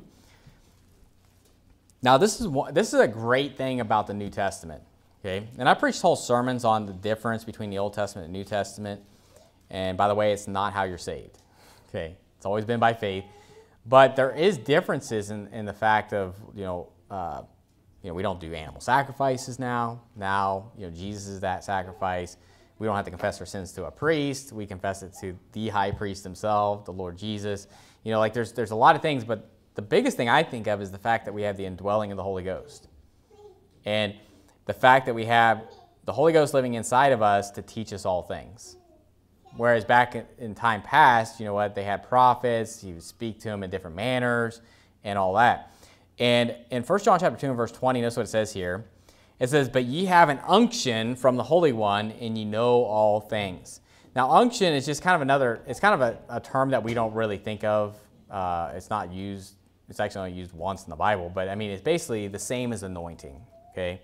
Now, this is a great thing about the New Testament, okay? And I preached whole sermons on the difference between the Old Testament and New Testament. And by the way, it's not how you're saved, okay? It's always been by faith. But there is differences in the fact of, we don't do animal sacrifices now. Now, Jesus is that sacrifice. We don't have to confess our sins to a priest. We confess it to the high priest himself, the Lord Jesus. There's a lot of things, but the biggest thing I think of is the fact that we have the indwelling of the Holy Ghost. And the fact that we have the Holy Ghost living inside of us to teach us all things. Whereas back in time past, they had prophets, he would speak to them in different manners and all that. And in 1 John chapter 2 and verse 20, notice what it says here. It says, "But ye have an unction from the Holy One, and ye know all things." Now, unction is just kind of it's kind of a term that we don't really think of. It's not used, it's actually only used once in the Bible, but I mean, it's basically the same as anointing, okay?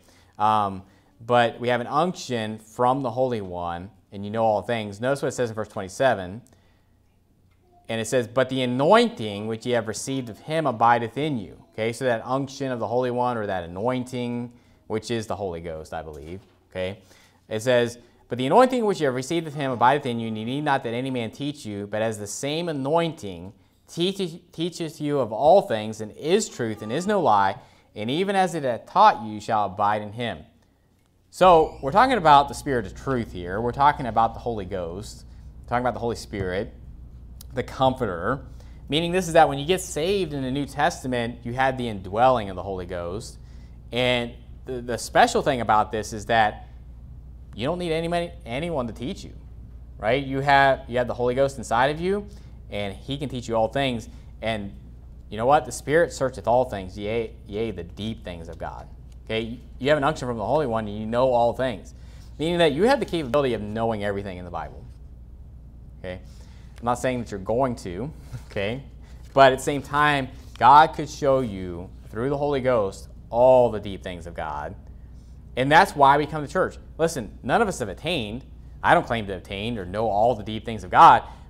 But we have an unction from the Holy One, and you know all things. Notice what it says in verse 27. And it says, "But the anointing which ye have received of him abideth in you." Okay, so that unction of the Holy One, or that anointing, which is the Holy Ghost, I believe. Okay, it says, "But the anointing which ye have received of him abideth in you, and ye need not that any man teach you, but as the same anointing teacheth you of all things, and is truth, and is no lie, and even as it hath taught you, shall abide in him." So we're talking about the Spirit of truth here. We're talking about the Holy Ghost. We're talking about the Holy Spirit, the Comforter. Meaning this is that when you get saved in the New Testament, you had the indwelling of the Holy Ghost. And the special thing about this is that you don't need anyone to teach you, right? You have the Holy Ghost inside of you, and he can teach you all things. And you know what? The Spirit searcheth all things, yea, the deep things of God. Okay, you have an unction from the Holy One, and you know all things. Meaning that you have the capability of knowing everything in the Bible. Okay, I'm not saying that you're going to, okay? But at the same time, God could show you, through the Holy Ghost, all the deep things of God. And that's why we come to church. Listen, none of us have attained. I don't claim to have attained or know all the deep things of God.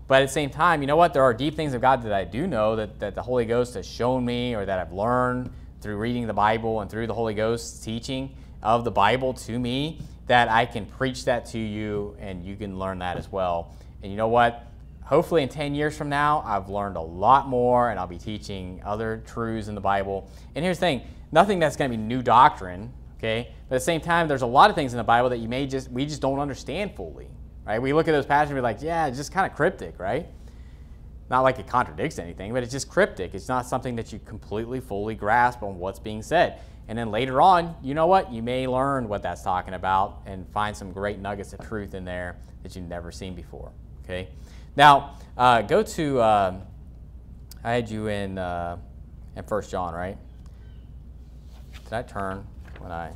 But at the same time, you know what? There are deep things of God that I do know that the Holy Ghost has shown me, or that I've learned through reading the Bible and through the Holy Ghost's teaching of the Bible to me, that I can preach that to you and you can learn that as well. And you know what? Hopefully in 10 years from now, I've learned a lot more and I'll be teaching other truths in the Bible. And here's the thing, nothing that's going to be new doctrine, okay? But at the same time, there's a lot of things in the Bible that we just don't understand fully. Right? We look at those passages and we're like, yeah, it's just kind of cryptic, right? Not like it contradicts anything, but it's just cryptic. It's not something that you completely, fully grasp on what's being said. And then later on, you know what? You may learn what that's talking about and find some great nuggets of truth in there that you've never seen before, okay? Now, go to, I had you in 1 John, right? Did I turn when I,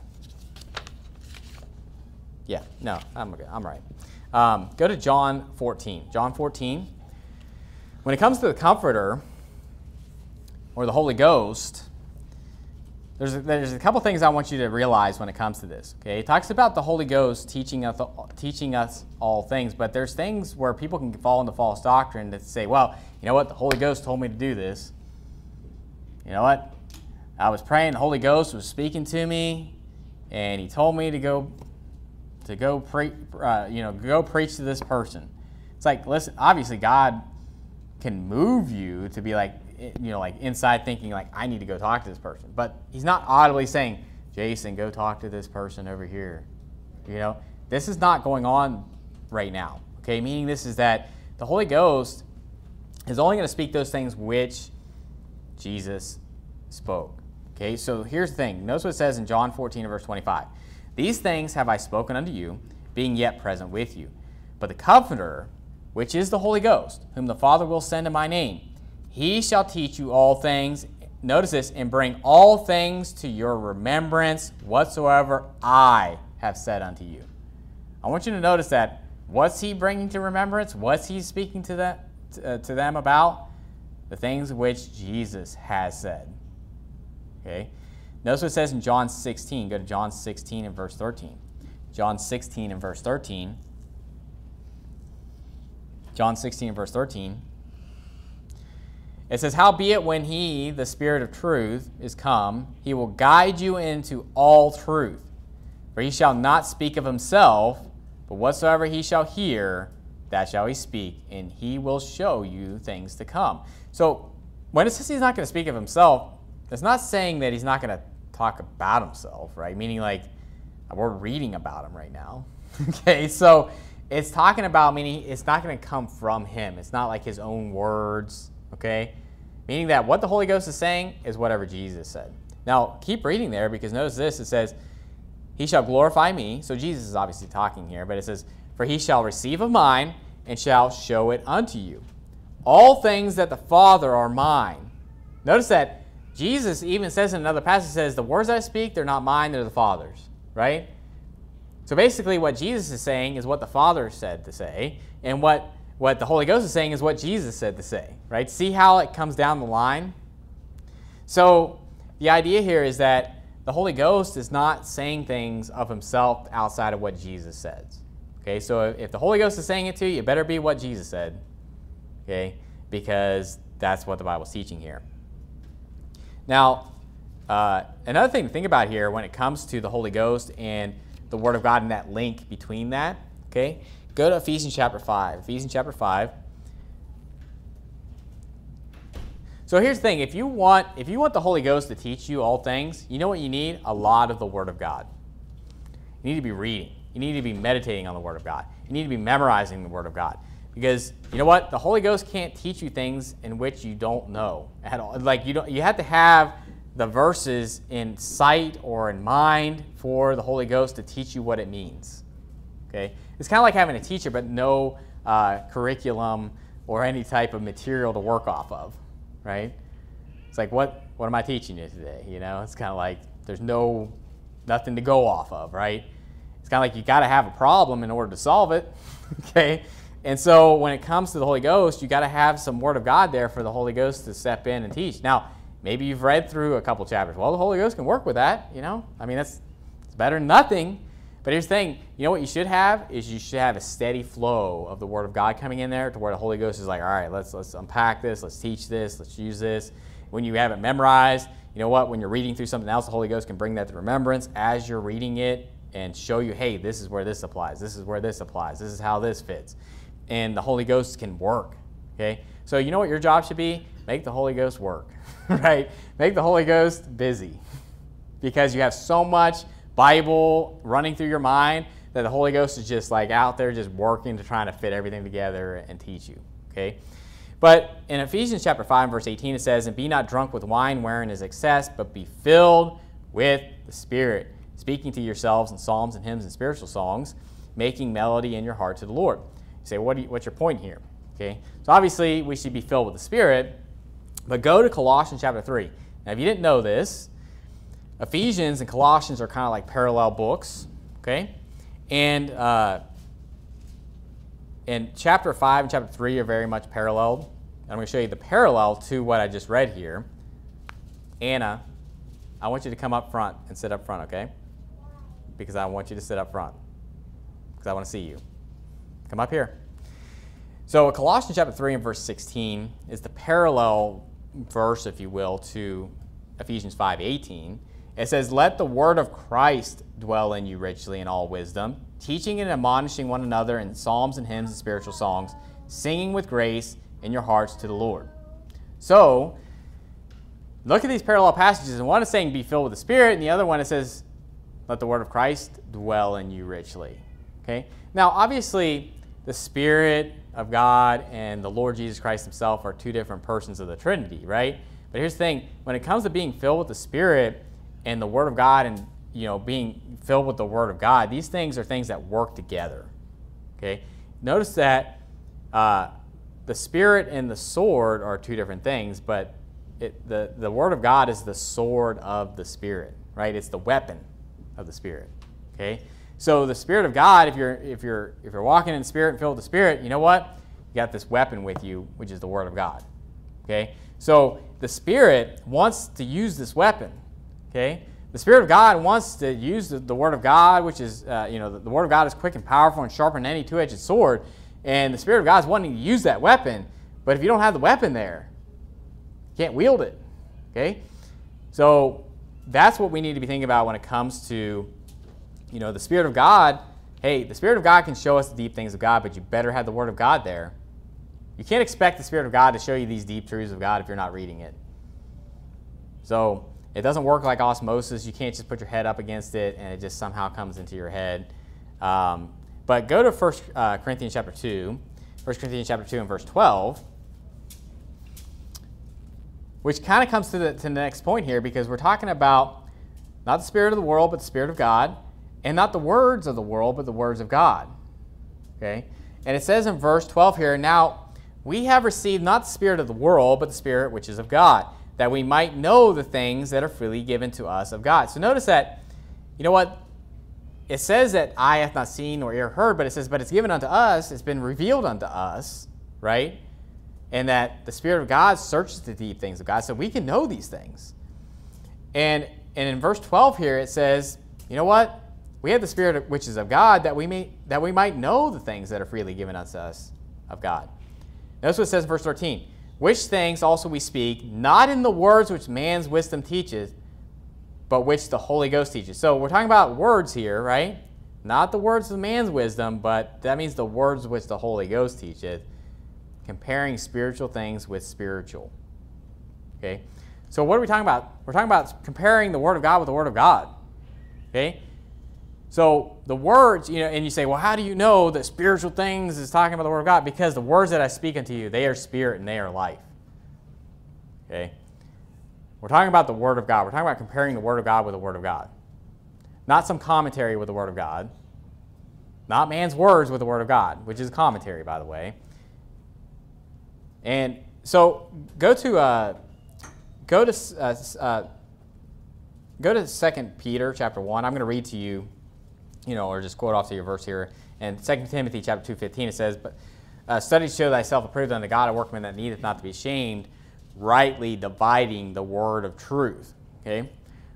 yeah, no, I'm okay, I'm right. Go to John 14. John 14. When it comes to the Comforter or the Holy Ghost, there's a couple things I want you to realize when it comes to this. Okay, it talks about the Holy Ghost teaching us all things, but there's things where people can fall into false doctrine that say, well, you know what, the Holy Ghost told me to do this. You know what? I was praying, the Holy Ghost was speaking to me, and he told me to go preach to this person. It's like, listen, obviously God can move you to be like, like inside thinking like, I need to go talk to this person. But he's not audibly saying, Jason, go talk to this person over here. This is not going on right now. Okay, meaning this is that the Holy Ghost is only going to speak those things which Jesus spoke. Okay, so here's the thing. Notice what it says in John 14 verse 25. These things have I spoken unto you, being yet present with you. But the Comforter, which is the Holy Ghost, whom the Father will send in my name, he shall teach you all things, notice this, and bring all things to your remembrance whatsoever I have said unto you. I want you to notice that. What's he bringing to remembrance? What's he speaking to them about? The things which Jesus has said. Okay? Notice what it says in John 16. Go to John 16 and verse 13. John 16 and verse 13. John 16 and verse 13. It says, howbeit when he, the Spirit of truth, is come, he will guide you into all truth. For he shall not speak of himself, but whatsoever he shall hear, that shall he speak, and he will show you things to come. So when it says he's not going to speak of himself, it's not saying that he's not going to talk about himself, right? Meaning like we're reading about him right now. Okay, so it's talking about, meaning it's not going to come from him. It's not like his own words, okay? Meaning that what the Holy Ghost is saying is whatever Jesus said. Now, keep reading there, because notice this. It says, he shall glorify me. So Jesus is obviously talking here, but it says, for he shall receive of mine and shall show it unto you. All things that the Father are mine. Notice that Jesus even says in another passage, says, the words I speak, they're not mine, they're the Father's, right? So basically what Jesus is saying is what the Father said to say, and what the Holy Ghost is saying is what Jesus said to say, right? See how it comes down the line? So the idea here is that the Holy Ghost is not saying things of himself outside of what Jesus says. Okay, so if the Holy Ghost is saying it to you, it better be what Jesus said, okay, because that's what the Bible's teaching here. Now, another thing to think about here when it comes to the Holy Ghost and the Word of God and that link between that, okay, go to Ephesians chapter 5. Ephesians chapter 5. So here's the thing. If you want the Holy Ghost to teach you all things, you know what you need? A lot of the Word of God. You need to be reading. You need to be meditating on the Word of God. You need to be memorizing the Word of God. Because you know what? The Holy Ghost can't teach you things in which you don't know at all. Like you have to have the verses in sight or in mind for the Holy Ghost to teach you what it means. Okay? It's kind of like having a teacher but no curriculum or any type of material to work off of, right? It's like, what am I teaching you today? It's kind of like there's nothing to go off of, right? It's kind of like you got to have a problem in order to solve it, okay? And so when it comes to the Holy Ghost, you got to have some Word of God there for the Holy Ghost to step in and teach. Now, maybe you've read through a couple chapters. Well, the Holy Ghost can work with that, I mean, it's better than nothing. But here's the thing, you know what you should have is you should have a steady flow of the Word of God coming in there to where the Holy Ghost is like, all right, let's unpack this, let's teach this, let's use this. When you have it memorized, you know what, when you're reading through something else, the Holy Ghost can bring that to remembrance as you're reading it and show you, hey, this is where this applies, this is where this applies, this is how this fits. And the Holy Ghost can work, okay? So you know what your job should be? Make the Holy Ghost work, right? Make the Holy Ghost busy because you have so much Bible running through your mind that the Holy Ghost is just like out there just working to try to fit everything together and teach you, okay? But in Ephesians chapter 5, verse 18, it says, and be not drunk with wine wherein is excess, but be filled with the Spirit, speaking to yourselves in psalms and hymns and spiritual songs, making melody in your heart to the Lord. You say, what's your point here? Okay, so obviously we should be filled with the Spirit, but go to Colossians chapter 3. Now, if you didn't know this, Ephesians and Colossians are kind of like parallel books, okay? And chapter 5 and chapter 3 are very much paralleled. I'm going to show you the parallel to what I just read here. Anna, I want you to come up front and sit up front, okay? Because I want you to sit up front because I want to see you. Come up here. So Colossians chapter 3 and verse 16 is the parallel verse, if you will, to Ephesians 5:18. It says, let the word of Christ dwell in you richly in all wisdom, teaching and admonishing one another in psalms and hymns and spiritual songs, singing with grace in your hearts to the Lord. So, look at these parallel passages, and one is saying be filled with the Spirit, and the other one it says, let the word of Christ dwell in you richly. Okay? Now, obviously, the Spirit of God and the Lord Jesus Christ himself are two different persons of the Trinity, right? But here's the thing, when it comes to being filled with the Spirit and the Word of God and, you know, being filled with the Word of God, these things are things that work together, okay? Notice that the Spirit and the sword are two different things, but the Word of God is the sword of the Spirit, right? It's the weapon of the Spirit, okay? So the Spirit of God, if you're walking in the Spirit and filled with the Spirit, you know what? You got this weapon with you, which is the Word of God, okay? So the Spirit wants to use this weapon, okay? The Spirit of God wants to use the Word of God, which is, the Word of God is quick and powerful and sharper than any two-edged sword. And the Spirit of God is wanting to use that weapon. But if you don't have the weapon there, you can't wield it, okay? So that's what we need to be thinking about when it comes to, the Spirit of God. Hey, the Spirit of God can show us the deep things of God, but you better have the Word of God there. You can't expect the Spirit of God to show you these deep truths of God if you're not reading it. So it doesn't work like osmosis. You can't just put your head up against it and it just somehow comes into your head. But go to 1 Corinthians chapter 2, 1 Corinthians chapter 2 and verse 12, which kind of comes to the next point here, because we're talking about not the spirit of the world, but the Spirit of God, and not the words of the world, but the words of God. Okay? And it says in verse 12 here, now we have received not the spirit of the world, but the Spirit which is of God, that we might know the things that are freely given to us of God. So notice that, you know what? It says that eye hath not seen nor ear heard, but it says, but it's given unto us, it's been revealed unto us, right? And that the Spirit of God searches the deep things of God, so we can know these things. And in verse 12 here, it says, you know what? We have the Spirit which is of God, that we might know the things that are freely given unto us of God. Notice what it says in verse 13. Which things also we speak, not in the words which man's wisdom teacheth, but which the Holy Ghost teaches. So we're talking about words here, right? Not the words of man's wisdom, but that means the words which the Holy Ghost teacheth, comparing spiritual things with spiritual. Okay? So what are we talking about? We're talking about comparing the Word of God with the Word of God. Okay? So the words, and you say, well, how do you know that spiritual things is talking about the Word of God? Because the words that I speak unto you, they are spirit and they are life. Okay? We're talking about the Word of God. We're talking about comparing the Word of God with the Word of God. Not some commentary with the Word of God. Not man's words with the Word of God, which is commentary, by the way. And so go to 2 Peter chapter 1. I'm going to read to you, or just quote off to your verse here. And 2 Timothy chapter 2:15, it says, but study to show thyself approved unto God, a workman that needeth not to be ashamed, rightly dividing the word of truth. Okay?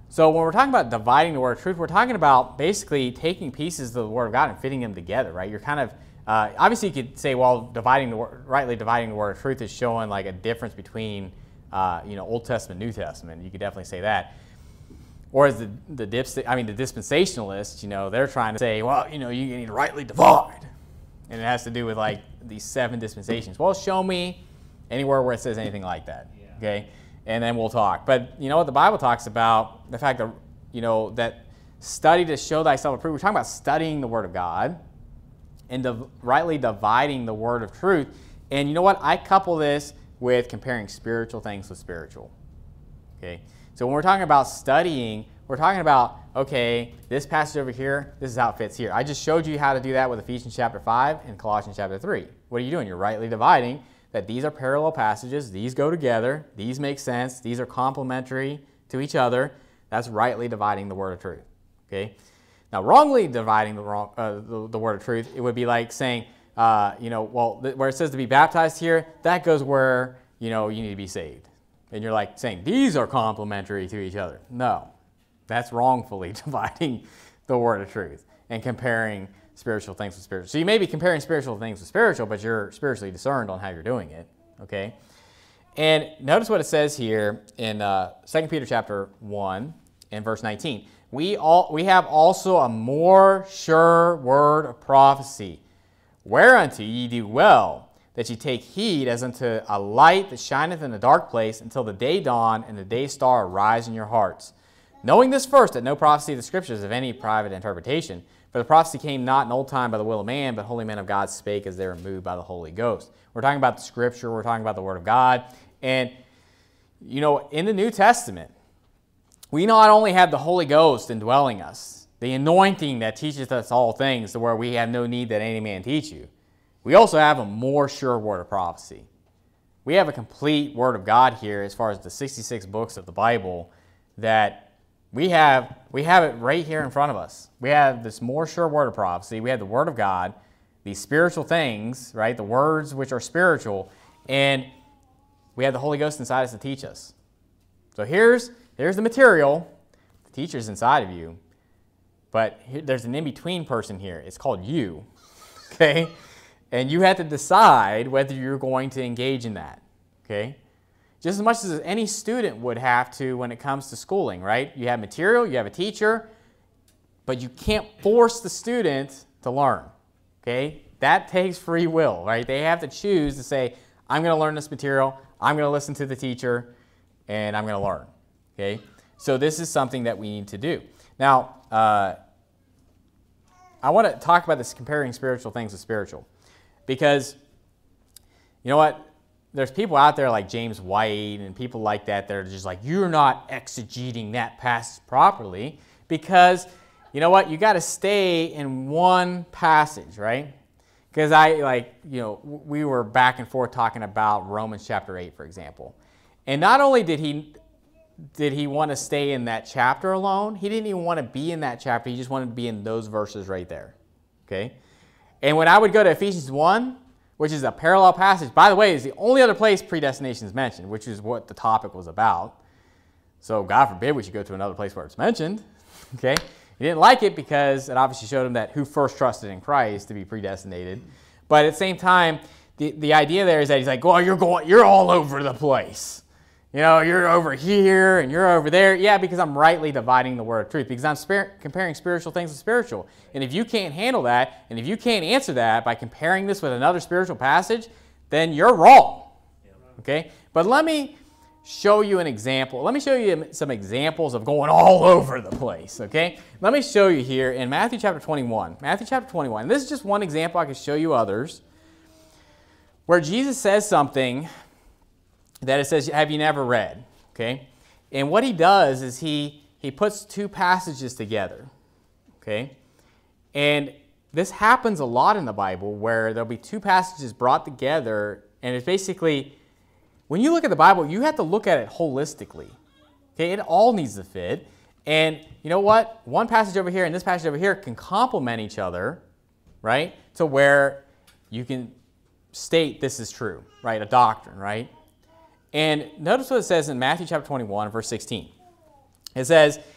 So when we're talking about dividing the word of truth, we're talking about basically taking pieces of the word of God and fitting them together, right? You're kind of, obviously you could say, well, rightly dividing the word of truth is showing like a difference between, Old Testament, New Testament. You could definitely say that. Or as the dispensationalists, they're trying to say, well, you need to rightly divide. And it has to do with like these 7 dispensations. Well, show me anywhere where it says anything like that, okay? And then we'll talk. But you know what the Bible talks about? The fact that, that study to show thyself approved. We're talking about studying the Word of God and rightly dividing the Word of truth. And you know what? I couple this with comparing spiritual things with spiritual, okay? So when we're talking about studying, we're talking about, okay, this passage over here, this is how it fits here. I just showed you how to do that with Ephesians chapter 5 and Colossians chapter 3. What are you doing? You're rightly dividing that these are parallel passages. These go together. These make sense. These are complementary to each other. That's rightly dividing the word of truth, okay? Now, wrongly dividing the word of truth, it would be like saying, where it says to be baptized here, that goes where, you need to be saved. And you're like saying, these are complementary to each other. No, that's wrongfully dividing the word of truth and comparing spiritual things with spiritual. So you may be comparing spiritual things with spiritual, but you're spiritually discerned on how you're doing it, okay? And notice what it says here in 2 Peter chapter 1 and verse 19. We have also a more sure word of prophecy, whereunto ye do well, that ye take heed as unto a light that shineth in a dark place until the day dawn and the day star arise in your hearts. Knowing this first, that no prophecy of the Scriptures is of any private interpretation, for the prophecy came not in old time by the will of man, but holy men of God spake as they were moved by the Holy Ghost. We're talking about the Scripture. We're talking about the Word of God. And, in the New Testament, we not only have the Holy Ghost indwelling us, the anointing that teaches us all things to where we have no need that any man teach you. We also have a more sure word of prophecy. We have a complete Word of God here as far as the 66 books of the Bible that we have it right here in front of us. We have this more sure word of prophecy. We have the Word of God, these spiritual things, right? The words which are spiritual, and we have the Holy Ghost inside us to teach us. So here's the material. The teacher's inside of you, but there's an in-between person here. It's called you, okay? And you have to decide whether you're going to engage in that, okay? Just as much as any student would have to when it comes to schooling, right? You have material, you have a teacher, but you can't force the student to learn, okay? That takes free will, right? They have to choose to say, I'm going to learn this material, I'm going to listen to the teacher, and I'm going to learn, okay? So this is something that we need to do. Now, I want to talk about this comparing spiritual things with spiritual, because you know what? There's people out there like James White and people like that are just like, you're not exegeting that passage properly, because you know what? You got to stay in one passage, right? Because we were back and forth talking about Romans chapter 8, for example. And not only did he want to stay in that chapter alone, he didn't even want to be in that chapter. He just wanted to be in those verses right there, okay? And when I would go to Ephesians 1, which is a parallel passage, by the way, is the only other place predestination is mentioned, which is what the topic was about. So God forbid we should go to another place where it's mentioned, okay? He didn't like it because it obviously showed him that who first trusted in Christ to be predestinated. But at the same time, the idea there is that he's like, well, you're all over the place. You're over here and you're over there. Yeah, because I'm rightly dividing the word of truth, because I'm comparing spiritual things with spiritual. And if you can't handle that, and if you can't answer that by comparing this with another spiritual passage, then you're wrong. Okay? But let me show you an example. Let me show you some examples of going all over the place. Okay? Let me show you here in Matthew chapter 21. Matthew chapter 21. And this is just one example. I could show you others where Jesus says something that it says, have you never read? Okay? And what he does is he puts two passages together. Okay? And this happens a lot in the Bible where there'll be two passages brought together, and it's basically, when you look at the Bible, you have to look at it holistically. Okay? It all needs to fit. And you know what? One passage over here and this passage over here can complement each other, right? To where you can state this is true, right? A doctrine, right? And notice what it says in Matthew chapter 21, verse 16. It says,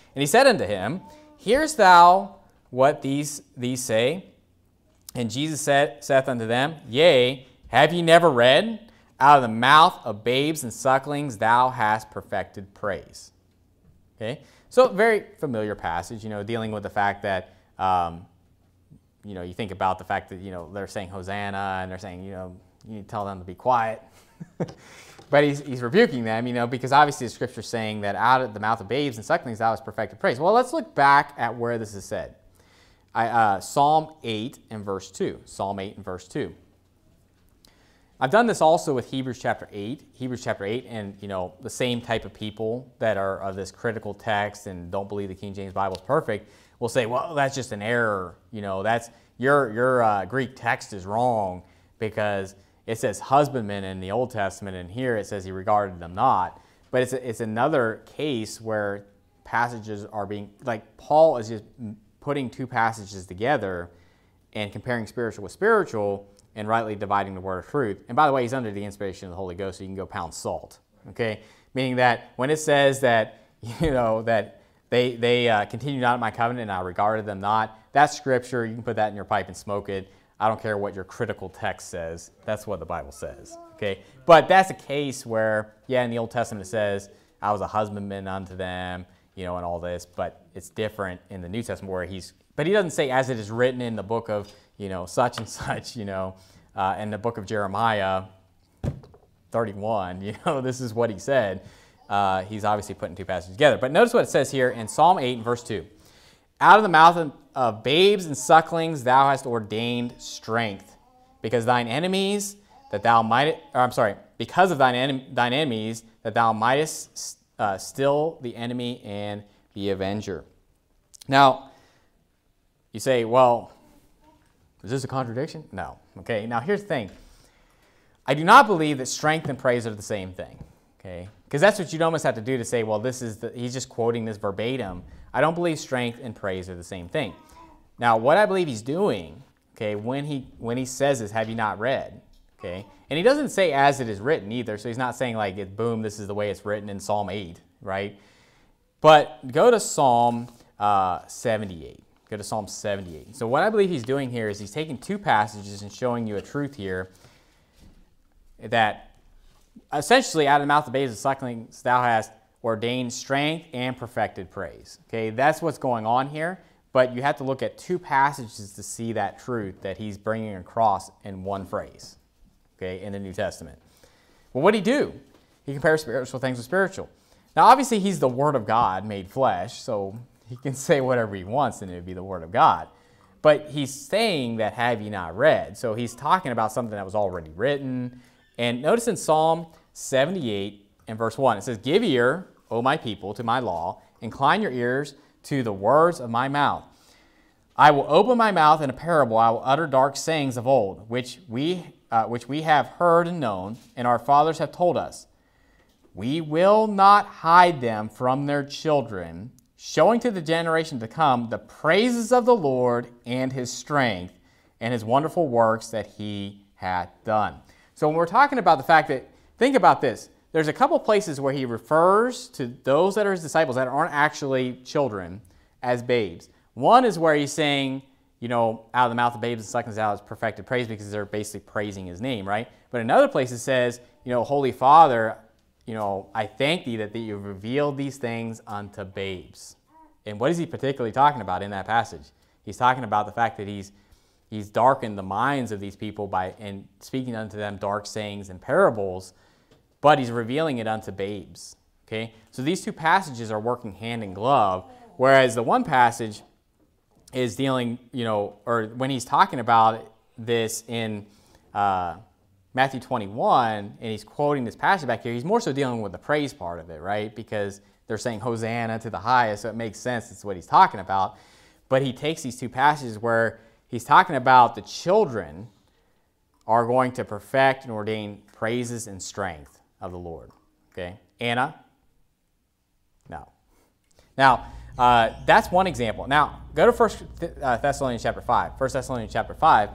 And he said unto him, Hearest thou what these say? And Jesus saith unto them, Yea, have ye never read? Out of the mouth of babes and sucklings thou hast perfected praise. Okay, so very familiar passage, dealing with the fact that, you think about the fact that, they're saying Hosanna, and they're saying, you need to tell them to be quiet. But he's rebuking them, because obviously the scripture is saying that out of the mouth of babes and sucklings thou hast perfected praise. Well, let's look back at where this is said. Psalm 8 and verse 2. Psalm 8 and verse 2. I've done this also with Hebrews chapter 8. Hebrews chapter 8 and, the same type of people that are of this critical text and don't believe the King James Bible is perfect will say, well, that's just an error. That's your Greek text is wrong because it says husbandmen in the Old Testament, and here it says he regarded them not. But it's another case where passages are being, like Paul is just putting two passages together and comparing spiritual with spiritual and rightly dividing the word of truth. And by the way, he's under the inspiration of the Holy Ghost, so you can go pound salt. Okay? Meaning that when it says that, that they continue not in my covenant and I regarded them not, that's scripture. You can put that in your pipe and smoke it. I don't care what your critical text says. That's what the Bible says. Okay? But that's a case where, in the Old Testament it says, I was a husbandman unto them, and all this. But it's different in the New Testament where but he doesn't say as it is written in the book of, such and such, in the book of Jeremiah 31, this is what he said. He's obviously putting two passages together. But notice what it says here in Psalm 8 and verse 2. Out of the mouth of babes and sucklings thou hast ordained strength, because thine enemies that thou because of thine enemies that thou mightest still the enemy and the avenger. Now, you say, well, is this a contradiction? No. Okay, now here's the thing. I do not believe that strength and praise are the same thing. Okay, because that's what you'd almost have to do to say, well, he's just quoting this verbatim. I don't believe strength and praise are the same thing. Now, what I believe he's doing, okay, when he says this, have you not read? Okay, and he doesn't say as it is written either, so he's not saying like, boom, this is the way it's written in Psalm 8, right? But go to Psalm 78. Go to Psalm 78. So what I believe he's doing here is he's taking two passages and showing you a truth here that essentially out of the mouth of babes and sucklings thou hast ordained strength and perfected praise. Okay, that's what's going on here, but you have to look at two passages to see that truth that he's bringing across in one phrase, okay, in the New Testament. Well, what did he do? He compares spiritual things with spiritual. Now, obviously, he's the Word of God made flesh, so he can say whatever he wants and it would be the Word of God. But he's saying that have ye not read. So he's talking about something that was already written. And notice in Psalm 78 and verse 1, it says, Give ear, O my people, to my law. Incline your ears to the words of my mouth. I will open my mouth in a parable. I will utter dark sayings of old, which we have heard and known, and our fathers have told us. We will not hide them from their children, showing to the generation to come the praises of the Lord and his strength and his wonderful works that he hath done. So when we're talking about the fact that, think about this. There's a couple places where he refers to those that are his disciples that aren't actually children as babes. One is where he's saying, out of the mouth of babes and sucklings thou hast perfected praise, because they're basically praising his name, right? But another place it says, Holy Father, I thank thee that you've revealed these things unto babes. And what is he particularly talking about in that passage? He's talking about the fact that he's darkened the minds of these people and speaking unto them dark sayings and parables, but he's revealing it unto babes. Okay? So these two passages are working hand in glove, whereas the one passage is dealing, or when he's talking about this in Matthew 21, and he's quoting this passage back here, he's more so dealing with the praise part of it, right? Because they're saying Hosanna to the highest, so it makes sense. That's what he's talking about. But he takes these two passages where he's talking about the children are going to perfect and ordain praises and strength of the Lord. Okay? Anna? No. Now, that's one example. Now, go to 1 Thessalonians chapter 5. 1 Thessalonians chapter 5.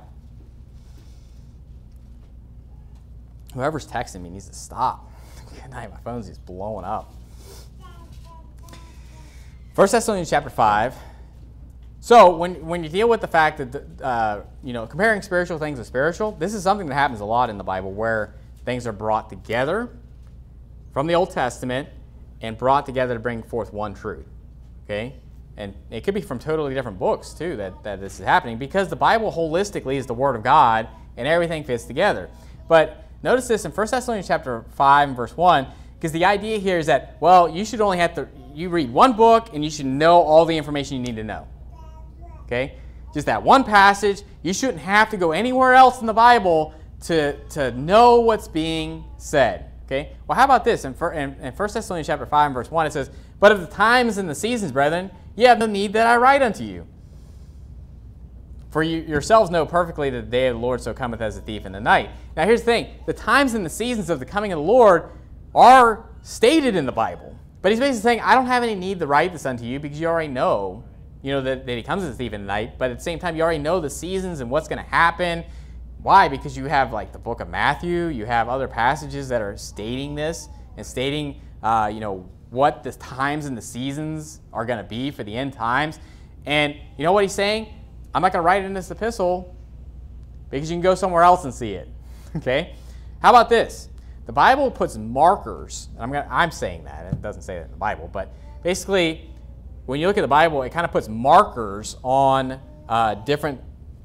Whoever's texting me needs to stop. Good night, my phone's just blowing up. 1 Thessalonians chapter 5. So when you deal with the fact that, comparing spiritual things to spiritual, this is something that happens a lot in the Bible where things are brought together from the Old Testament and brought together to bring forth one truth, okay? And it could be from totally different books, too, that this is happening, because the Bible holistically is the Word of God, and everything fits together. But notice this in 1 Thessalonians chapter 5 and verse 1, because the idea here is that, well, you should only have to, you read one book, and you should know all the information you need to know. Okay? Just that one passage. You shouldn't have to go anywhere else in the Bible to know what's being said. Okay? Well, how about this? In 1 Thessalonians chapter 5 and verse 1, it says, "But of the times and the seasons, brethren, ye have no need that I write unto you. For you yourselves know perfectly that the day of the Lord so cometh as a thief in the night." Now here's the thing. The times and the seasons of the coming of the Lord are stated in the Bible. But he's basically saying, I don't have any need to write this unto you because you already know, that he comes as a thief in the night. But at the same time, you already know the seasons and what's going to happen. Why? Because you have like the book of Matthew. You have other passages that are stating this and stating, what the times and the seasons are going to be for the end times. And you know what he's saying? I'm not going to write it in this epistle because you can go somewhere else and see it. Okay? How about this? The Bible puts markers. I'm saying that. It doesn't say that in the Bible. But basically, when you look at the Bible, it kind of puts markers on different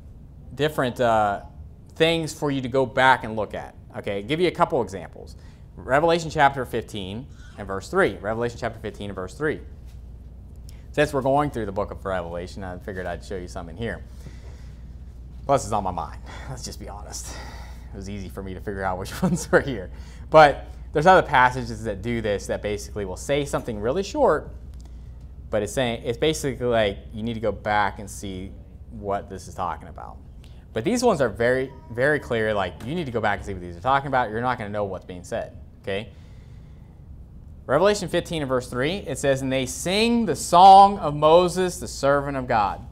things for you to go back and look at. Okay? I'll give you a couple examples. Revelation chapter 15 and verse 3. Revelation chapter 15 and verse 3. Since we're going through the book of Revelation, I figured I'd show you something here. Plus, it's on my mind. Let's just be honest. It was easy for me to figure out which ones were here. But there's other passages that do this that basically will say something really short, but it's basically like you need to go back and see what this is talking about. But these ones are very, very clear. Like, you need to go back and see what these are talking about. You're not going to know what's being said. Okay? Revelation 15 and verse 3, it says, "And they sing the song of Moses, the servant of God,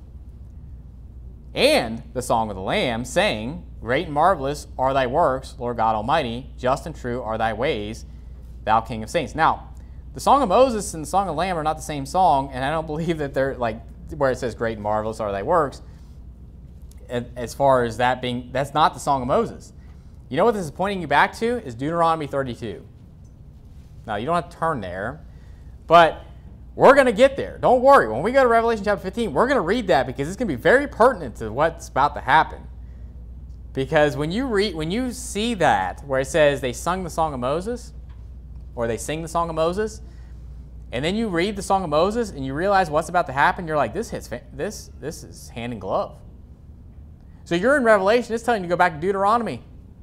and the song of the Lamb, saying, Great and marvelous are thy works, Lord God Almighty. Just and true are thy ways, thou King of saints." Now, the song of Moses and the song of the Lamb are not the same song, and I don't believe that they're like where it says, "Great and marvelous are thy works." As far as that being, that's not the song of Moses. You know what this is pointing you back to? Is Deuteronomy 32. Now, you don't have to turn there, but we're going to get there. Don't worry. When we go to Revelation chapter 15, we're going to read that because it's going to be very pertinent to what's about to happen. Because when you see that, where it says they sung the song of Moses, or they sing the song of Moses, and then you read the song of Moses and you realize what's about to happen, you're like, this is hand in glove. So you're in Revelation, it's telling you to go back to Deuteronomy.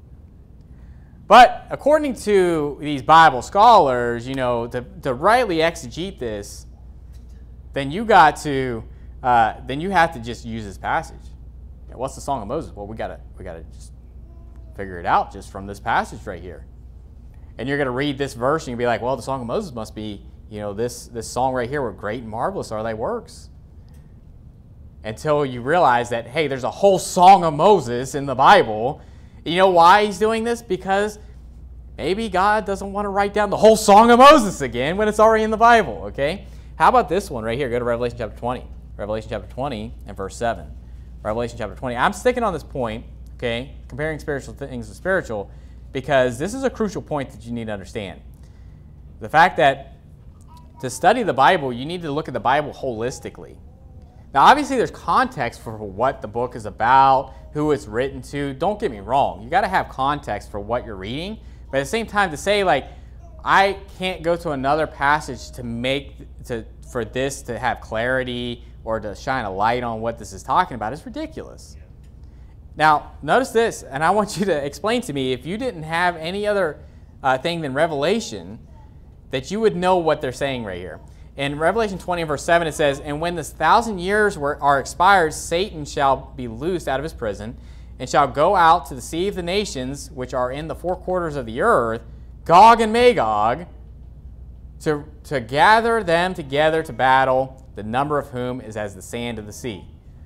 But according to these Bible scholars, to rightly exegete this, then you have to just use this passage. What's the song of Moses? Well, we gotta just figure it out just from this passage right here. And you're gonna read this verse and you'll be like, well, the song of Moses must be, this song right here where great and marvelous are thy works. Until you realize that, hey, there's a whole song of Moses in the Bible. You know why he's doing this? Because maybe God doesn't want to write down the whole song of Moses again when it's already in the Bible, okay? How about this one right here? Go to Revelation chapter 20. Revelation chapter 20 and verse 7. Revelation chapter 20. I'm sticking on this point, okay, comparing spiritual things to spiritual, because this is a crucial point that you need to understand. The fact that to study the Bible, you need to look at the Bible holistically. Now, obviously, there's context for what the book is about, who it's written to. Don't get me wrong. You got to have context for what you're reading. But at the same time, to say, like, I can't go to another passage for this to have clarity or to shine a light on what this is talking about is ridiculous. Now, notice this, and I want you to explain to me, if you didn't have any other thing than Revelation, that you would know what they're saying right here. In Revelation 20 verse 7 it says, "And when the 1,000 years are expired, Satan shall be loosed out of his prison, and shall go out to deceive the nations which are in the four quarters of the earth, Gog and Magog, to gather them together to battle, the number of whom is as the sand of the sea."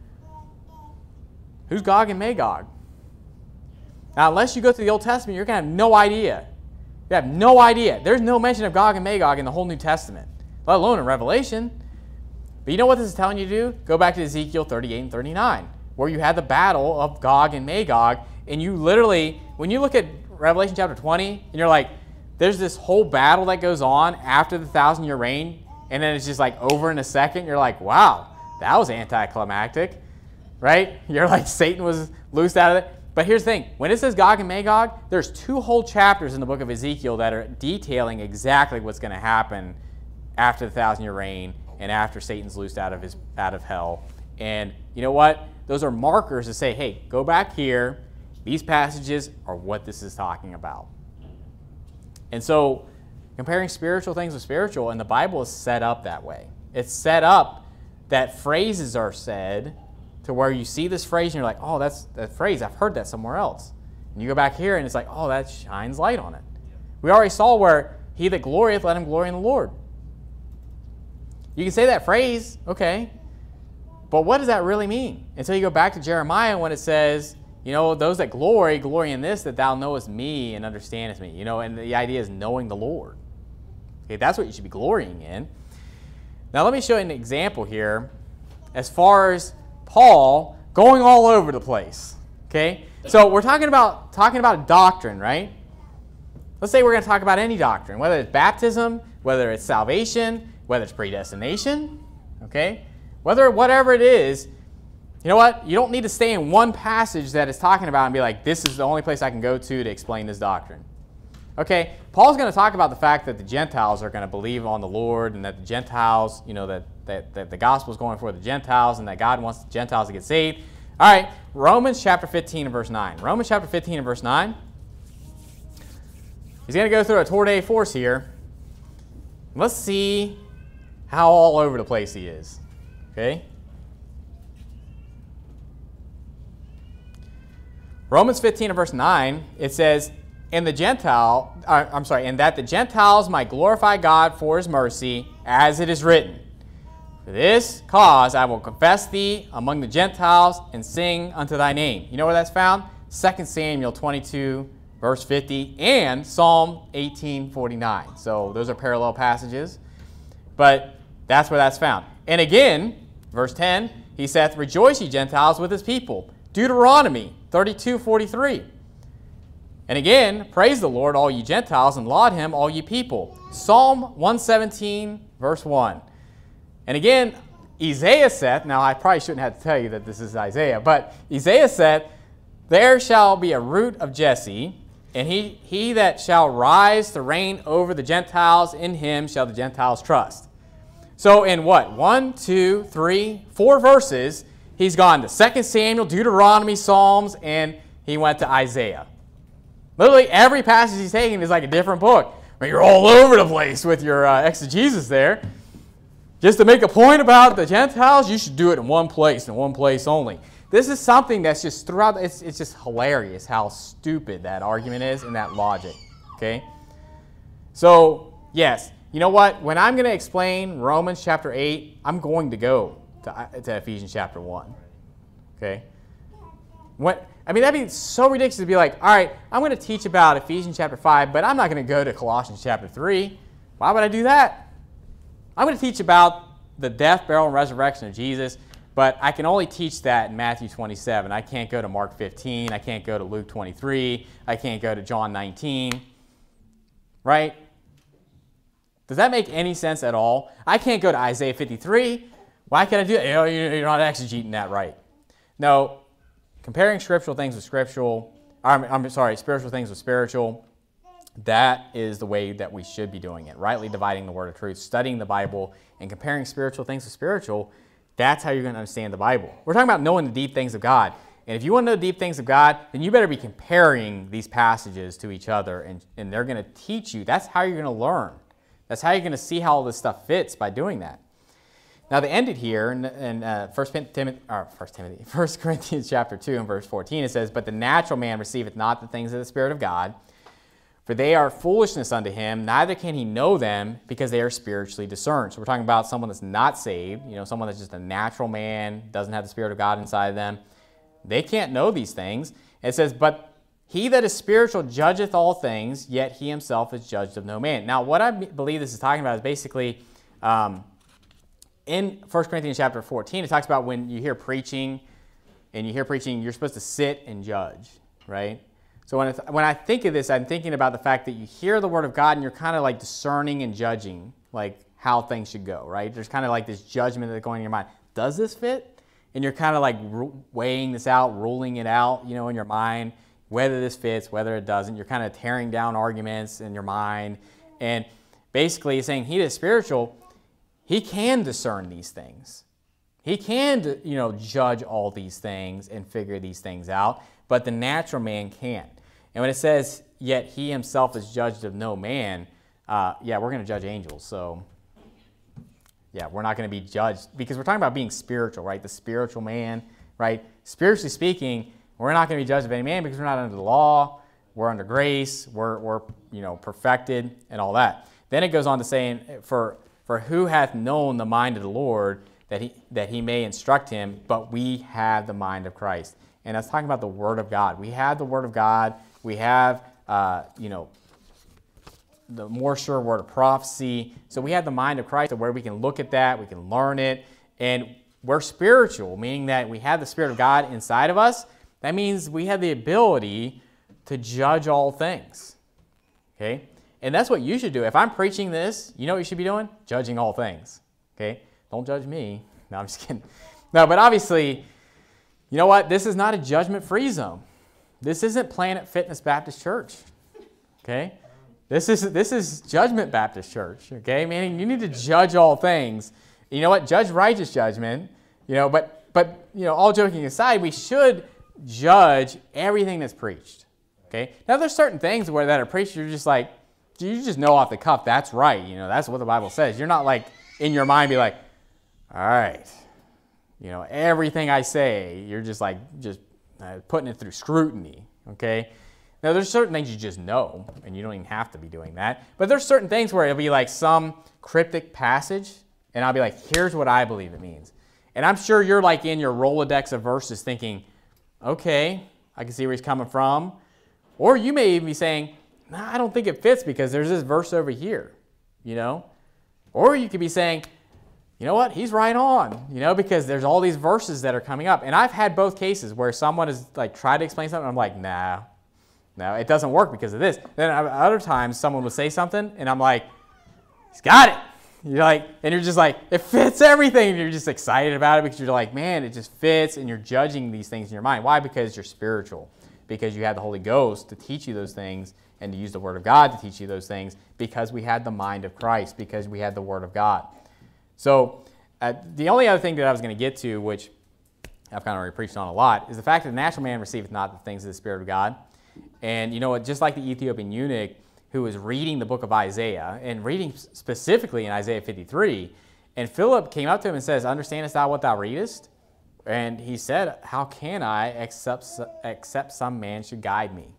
Who's Gog and Magog? Now, unless you go through the Old Testament, you're going to have no idea. You have no idea. There's no mention of Gog and Magog in the whole New Testament, let alone in Revelation. But you know what this is telling you to do? Go back to Ezekiel 38 and 39, where you had the battle of Gog and Magog, and you literally, when you look at Revelation chapter 20, and you're like, there's this whole battle that goes on after the 1,000-year reign, and then it's just like over in a second. You're like, wow, that was anticlimactic, right? You're like, Satan was loosed out of it. But here's the thing. When it says Gog and Magog, there's 2 whole chapters in the book of Ezekiel that are detailing exactly what's going to happen after the 1,000-year reign and after Satan's loosed out of hell. And you know what? Those are markers to say, hey, go back here. These passages are what this is talking about. And so comparing spiritual things with spiritual, and the Bible is set up that way. It's set up that phrases are said to where you see this phrase and you're like, oh, that's that phrase. I've heard that somewhere else. And you go back here and it's like, oh, that shines light on it. We already saw where he that glorieth, let him glory in the Lord. You can say that phrase, okay, but what does that really mean? Until you go back to Jeremiah when it says, you know, those that glory in this, that thou knowest me and understandest me. You know, and the idea is knowing the Lord. Okay, that's what you should be glorying in. Now let me show you an example here as far as Paul going all over the place. Okay, so we're talking about a doctrine, right? Let's say we're going to talk about any doctrine, whether it's baptism, whether it's salvation, whether it's predestination, okay? Whatever it is, you know what? You don't need to stay in one passage that it's talking about and be like, this is the only place I can go to explain this doctrine. Okay, Paul's going to talk about the fact that the Gentiles are going to believe on the Lord and that the Gentiles, you know, that the gospel is going for the Gentiles and that God wants the Gentiles to get saved. All right, Romans chapter 15 and verse 9. Romans chapter 15 and verse 9. He's going to go through a tour de force here. Let's see how all over the place he is. Okay? Romans 15 and verse 9, it says, and that the Gentiles might glorify God for his mercy, as it is written, for this cause I will confess thee among the Gentiles and sing unto thy name. You know where that's found? 2 Samuel 22, verse 50, and Psalm 18:49. So those are parallel passages, but that's where that's found. And again, verse 10, he saith, rejoice ye Gentiles with his people. Deuteronomy 32:43. And again, praise the Lord, all ye Gentiles, and laud him, all ye people. Psalm 117, verse 1. And again, Isaiah saith, now I probably shouldn't have to tell you that this is Isaiah, but Isaiah said, there shall be a root of Jesse, and he that shall rise to reign over the Gentiles, in him shall the Gentiles trust. So in what? 1, 2, 3, 4 verses, he's gone to 2 Samuel, Deuteronomy, Psalms, and he went to Isaiah. Literally every passage he's taking is like a different book. I mean, you're all over the place with your exegesis there. Just to make a point about the Gentiles, you should do it in one place and one place only. This is something that's just throughout, it's just hilarious how stupid that argument is and that logic, okay? So, yes, you know what? When I'm going to explain Romans chapter 8, I'm going to go to Ephesians chapter 1, okay? I mean, that'd be so ridiculous to be like, all right, I'm going to teach about Ephesians chapter 5, but I'm not going to go to Colossians chapter 3. Why would I do that? I'm going to teach about the death, burial, and resurrection of Jesus, but I can only teach that in Matthew 27. I can't go to Mark 15. I can't go to Luke 23. I can't go to John 19. Right? Does that make any sense at all? I can't go to Isaiah 53. Why can't I do that? You know, you're not exegeting that right. No. Comparing scriptural things with spiritual things with spiritual, that is the way that we should be doing it. Rightly dividing the word of truth, studying the Bible, and comparing spiritual things with spiritual, that's how you're going to understand the Bible. We're talking about knowing the deep things of God. And if you want to know the deep things of God, then you better be comparing these passages to each other, and they're going to teach you. That's how you're going to learn. That's how you're going to see how all this stuff fits, by doing that. Now, they ended here in 1 Corinthians chapter 2 and verse 14. It says, but the natural man receiveth not the things of the Spirit of God, for they are foolishness unto him, neither can he know them, because they are spiritually discerned. So we're talking about someone that's not saved, someone that's just a natural man, doesn't have the Spirit of God inside of them. They can't know these things. It says, but he that is spiritual judgeth all things, yet he himself is judged of no man. Now, what I believe this is talking about is basically, in 1 Corinthians chapter 14, it talks about when you hear preaching, you're supposed to sit and judge, right? So when I think of this, I'm thinking about the fact that you hear the word of God and you're kind of like discerning and judging like how things should go, right? There's kind of like this judgment that's going in your mind. Does this fit? And you're kind of like weighing this out, ruling it out, you know, in your mind, whether this fits, whether it doesn't. You're kind of tearing down arguments in your mind. And basically he's saying he is spiritual. He can discern these things. He can, you know, judge all these things and figure these things out, but the natural man can't. And when it says, yet he himself is judged of no man, yeah, we're going to judge angels. So, yeah, we're not going to be judged because we're talking about being spiritual, right? The spiritual man, right? Spiritually speaking, we're not going to be judged of any man because we're not under the law. We're under grace. We're you know, perfected and all that. Then it goes on to saying, for who hath known the mind of the Lord that he may instruct him, but we have the mind of Christ. And that's talking about the Word of God. We have the Word of God. We have, you know, the more sure word of prophecy. So we have the mind of Christ where we can look at that, we can learn it, and we're spiritual, meaning that we have the Spirit of God inside of us. That means we have the ability to judge all things, okay? And that's what you should do. If I'm preaching this, you know what you should be doing? Judging all things, okay? Don't judge me. No, I'm just kidding. No, but obviously, you know what? This is not a judgment-free zone. This isn't Planet Fitness Baptist Church, okay? This is Judgment Baptist Church, okay? Meaning you need to judge all things. You know what? Judge righteous judgment, you know, but you know, all joking aside, we should judge everything that's preached, okay? Now, there's certain things that are preached, you're just like, you just know off the cuff, that's right, you know, that's what the Bible says. You're not like, in your mind, be like, all right, you know, everything I say, you're just like, putting it through scrutiny, okay? Now, there's certain things you just know, and you don't even have to be doing that. But there's certain things where it'll be like some cryptic passage, and I'll be like, here's what I believe it means. And I'm sure you're like in your Rolodex of verses thinking, okay, I can see where he's coming from. Or you may even be saying, nah, I don't think it fits because there's this verse over here, you know? Or you could be saying, you know what, he's right on, you know, because there's all these verses that are coming up. And I've had both cases where someone has like tried to explain something, and I'm like, nah. No, it doesn't work because of this. Then other times someone will say something and I'm like, he's got it. You're like, and you're just like, it fits everything. And you're just excited about it because you're like, man, it just fits. And you're judging these things in your mind. Why? Because you're spiritual. Because you have the Holy Ghost to teach you those things and to use the Word of God to teach you those things because we had the mind of Christ, because we had the Word of God. So the only other thing that I was going to get to, which I've kind of already preached on a lot, is the fact that the natural man receiveth not the things of the Spirit of God. And you know what, just like the Ethiopian eunuch who was reading the book of Isaiah, and reading specifically in Isaiah 53, and Philip came up to him and says, understandest thou what thou readest? And he said, how can I except some man should guide me?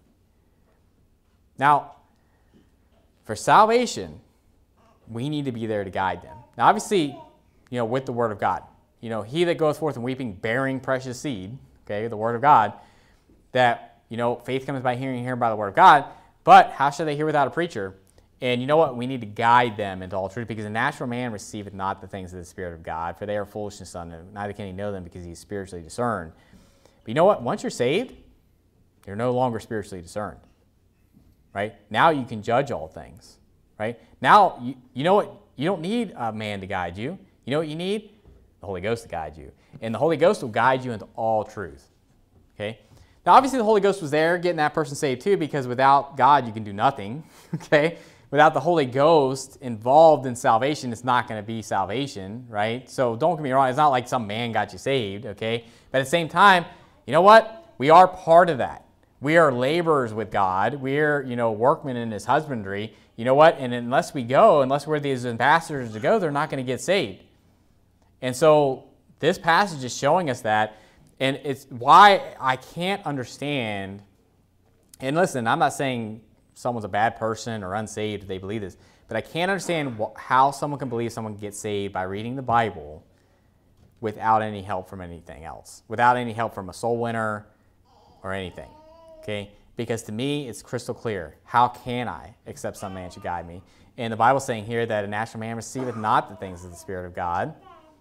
Now, for salvation, we need to be there to guide them. Now, obviously, you know, with the Word of God, you know, he that goeth forth in weeping, bearing precious seed, okay, the Word of God, that, you know, faith comes by hearing and hearing by the Word of God, but how shall they hear without a preacher? And you know what? We need to guide them into all truth, because the natural man receiveth not the things of the Spirit of God, for they are foolishness unto him. Neither can he know them, because he is spiritually discerned. But you know what? Once you're saved, you're no longer spiritually discerned, right? Now you can judge all things, right? Now, you know what? You don't need a man to guide you. You know what you need? The Holy Ghost to guide you. And the Holy Ghost will guide you into all truth, okay? Now, obviously, the Holy Ghost was there getting that person saved too, because without God, you can do nothing, okay? Without the Holy Ghost involved in salvation, it's not going to be salvation, right? So don't get me wrong. It's not like some man got you saved, okay? But at the same time, you know what? We are part of that. We are laborers with God. We're, you know, workmen in His husbandry. You know what? And unless we go, unless we're these ambassadors to go, they're not going to get saved. And so this passage is showing us that. And it's why I can't understand, and listen, I'm not saying someone's a bad person or unsaved if they believe this, but I can't understand how someone can believe someone can get saved by reading the Bible without any help from anything else, without any help from a soul winner or anything, okay? Because to me, it's crystal clear. How can I, except some man should guide me? And the Bible's saying here that a natural man receiveth not the things of the Spirit of God,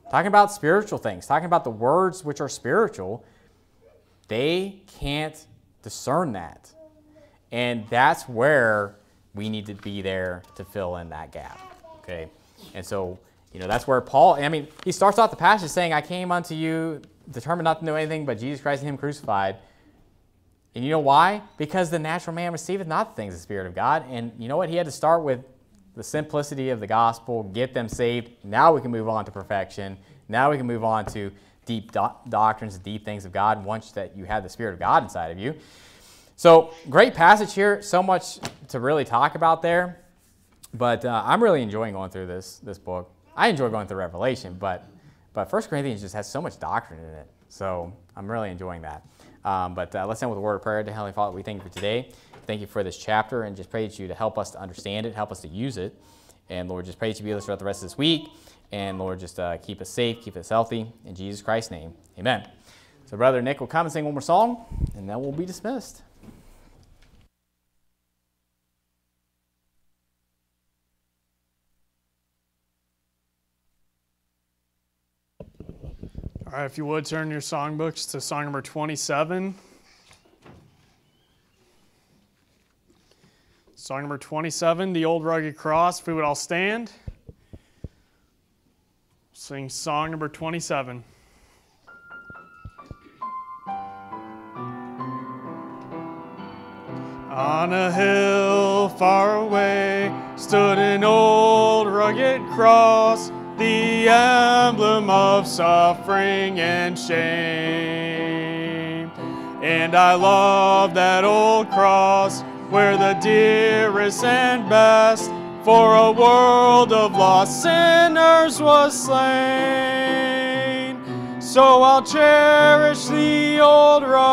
talking about spiritual things, talking about the words which are spiritual, they can't discern that. And that's where we need to be there to fill in that gap. Okay? And so, that's where Paul, he starts off the passage saying, I came unto you determined not to know anything but Jesus Christ and him crucified. And you know why? Because the natural man receiveth not the things of the Spirit of God. And you know what? He had to start with the simplicity of the gospel, get them saved. Now we can move on to perfection. Now we can move on to deep doctrines, deep things of God, once that you have the Spirit of God inside of you. So, great passage here. So much to really talk about there. But I'm really enjoying going through this book. I enjoy going through Revelation, but 1 Corinthians just has so much doctrine in it. So I'm really enjoying that. But let's end with a word of prayer. To Heavenly Father, we thank you for today. Thank you for this chapter, and just pray that you to help us to understand it, help us to use it. And Lord, just pray that you be with us throughout the rest of this week. And Lord, just keep us safe, keep us healthy. In Jesus Christ's name, amen. So Brother Nick will come and sing one more song, and then we'll be dismissed. All right, if you would, turn your songbooks to song number 27. Song number 27, The Old Rugged Cross. If we would all stand. Sing song number 27. On a hill far away stood an old rugged cross, the emblem of suffering and shame. And I love that old cross, where the dearest and best for a world of lost sinners was slain. So I'll cherish the old road